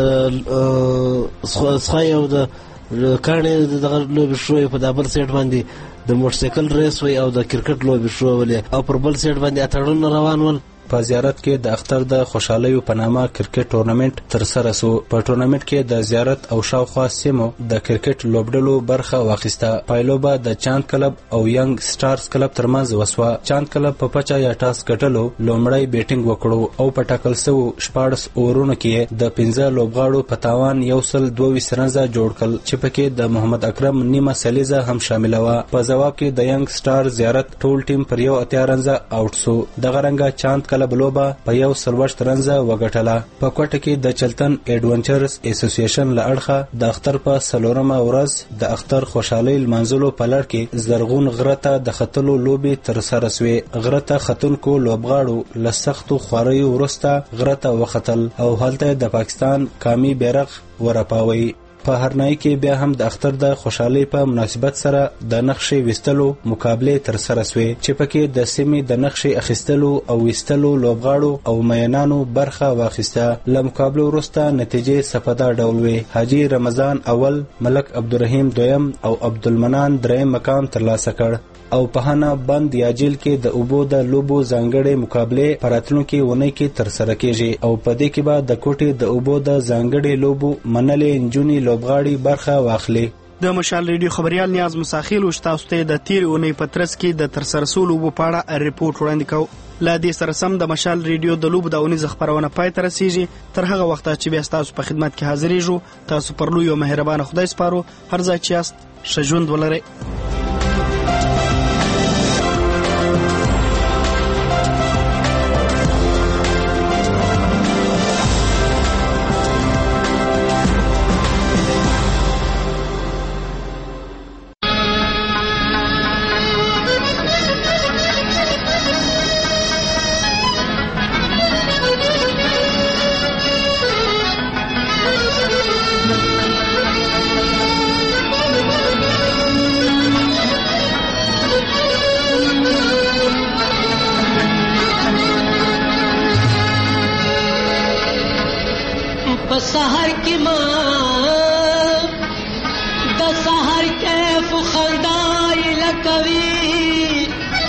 سخای او د کانې دغه لوب شوې په دبل سیټ باندې د موټرسایکل ریس وي او د کرکټ لوب شوې او پر بل سیټ باندې اتړون روان ول په زیارت کې د اختر د خوشحالۍ په نامه کرکټ ټورنمنت تر سره شو په ټورنمنت کې د زیارت او شاوخوا سیمو د کرکټ لوبډلو برخه واخیسته پایلوبه د چاند کلب او ینګ سټارز کلب ترمنځ وسوه چاند کلب په 50 یا ټاس ګټلو لومړی بیټینګ وکړو او په ټاکل سو 14 اورونو کې د 15 لوبغاړو په تاوان 122 رنزه جوړ کړل چې پکې د محمد اکرم نیمه سلیزه هم شامل و په جواب کې د ینګ سټار زیارت ټول ټیم پر یو اتیا رنزه آوټ سو دغه رنګه چاند کلب لوبه په یو سلوشت رنزه وګټله په کوټه کې د چلتن ایډونچرز اسوسییشن لاړخه د اختر په سلورمه ورځ د اختر خوشحالۍ لمانځلو په لړ کې زرغون غرته د خطلو لوبي تر سره سوې غرته خطونکو لوبغاړو لسختو خواري ورسته غرته وختل او هلته د پاکستان قومي بیرغ ورپاوي په هرنای کې بیا هم د اختر د خوشحالۍ په مناسبت سره د نقشې وستلو مقابله تر سره شوې چې پکې د سیمې د نقشې اخیستلو او وستلو لوبغاړو او مینانو برخه واخیسته. له مقابله وروسته نتیجې سپدا ډول وې. حاجی رمضان اول، ملک عبدالرحیم دویم او عبدالمنان دریم مقام ترلاسه کړ او په هانا بند یا جیل کې د اوبو د لوبو ځانګړې مقابله په راتلونکي اونۍ کې ترسره کیږي او په دې کې به د کوټې د اوبو د ځانګړې لوبو منلې نجونې لوبغاړي برخه واخلي. د مشال ریډیو خبريال نیاز مساخیل وشتاوسته د تیر اونۍ په ترڅ کې د ترسره سولو په اړه ریپورت وړاندې کو. لا دې سره سم د مشال ریډیو د لوب د اونۍ خبرونه پای ته رسیږي. تر هغه وخت چې بیا تاسو په خدمت کې حاضرېږو. تاسو پر لوی او مهربان خدای سپارو. هر ځای چې یاست ښه ژوند ولرئ. سحر کی ماں د سحر کیف خندائی لکوی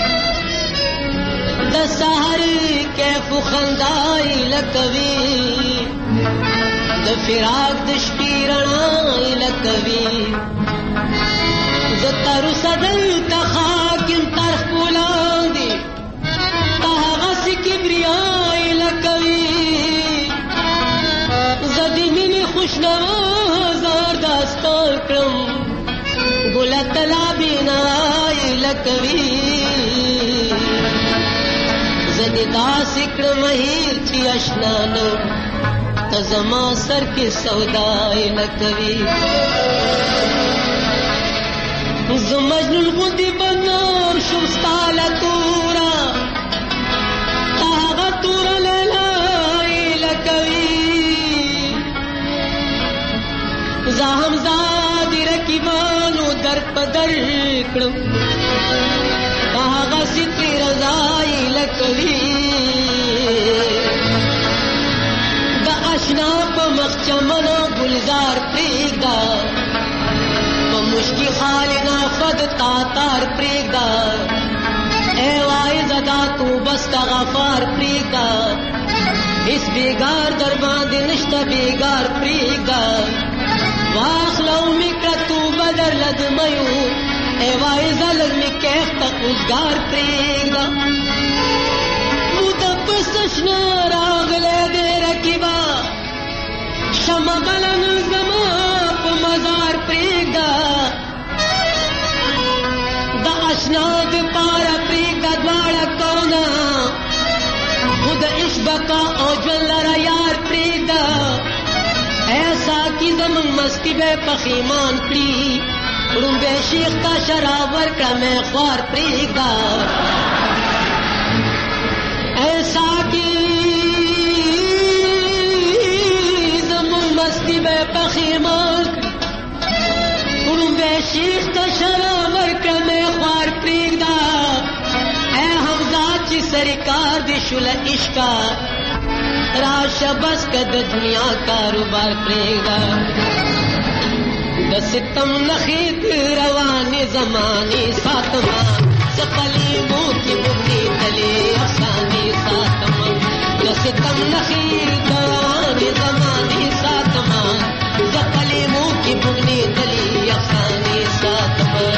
د سحر کیف خندائی لکوی د فراق د شپیرنائی لکوی د تر صدل تخاکم طرف بولاندی تاغس کبریائی لکوی زدینی خوشنوا زار داستان کرم گل تلابی نائی لکوی زدی داسی کرم مہیر چی اشنانو تزما سر کی سودائی لکوی زمجنون خودی بنام شمستال تورا تاغا تورا لیلائی لکوی زاہم زادی رکیبانو در پدر کرم تاغا ستری رضائی لکوی دا اشنا پا مخچمنا گلزار پریگا پا مشکی خالنا فد تاتار پریگا اے وائی زدا تو بستا غفار پریگا اس بیگار دربان نشتا بیگار پریگا واخلو مکرتو بدر لدمیو اے وائی زلد مکیخ تک ازگار پریگا مدبسشنا راغلے دے رکیبا شما بلن زمان پا مزار پریگا دا اشناد پارا پریگا دوارا کونا خود اشبکا او جلر یار پریگا ایسا کی زمن مستی بے پخیمان پری رون بے شیخ کا شرابر کا میں خوار پریگا ایسا کی زمن مستی بے پخیمان رون بے شیخ کا شرابر کا میں خوار پریگا اے حمزات چی سرکار دی شل عشقا راش بس کد دنیا کاروبار پریگا د ستم نخید روانی زمانی ساتما سپلی مو کی بکی تلی افسانی ساتما د ستم نخید روانی زمانی ساتما سپلی مو کی بکی تلی افسانی ساتما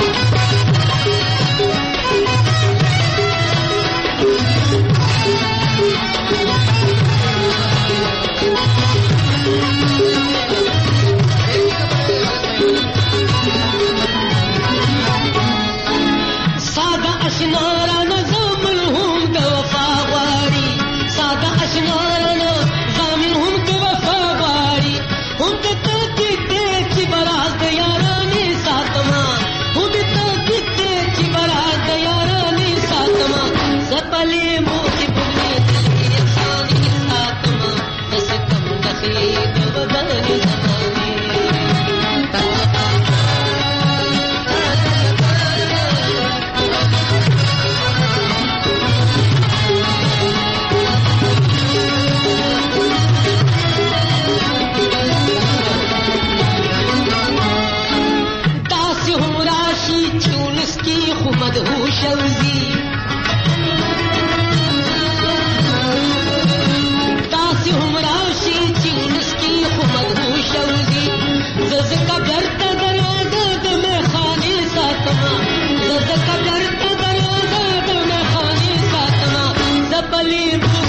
سادہ اشنارا نظامن ہم دو وفا واری سادہ اشنارا نظامن ہم دو وفا واری ہم دتا کتے چی برات یارانی ساتما ہم دتا کتے چی برات یارانی ساتما سپلی موتی بگنی دلی افسانی ساتما ستم نخید ودانی زمانی شوزي تاسي هم راشي چې ولسکی خو مدهوش شوزي ززکا برته دروازه د میخانې ساتما ززکا برته دروازه د میخانې ساتما زبلی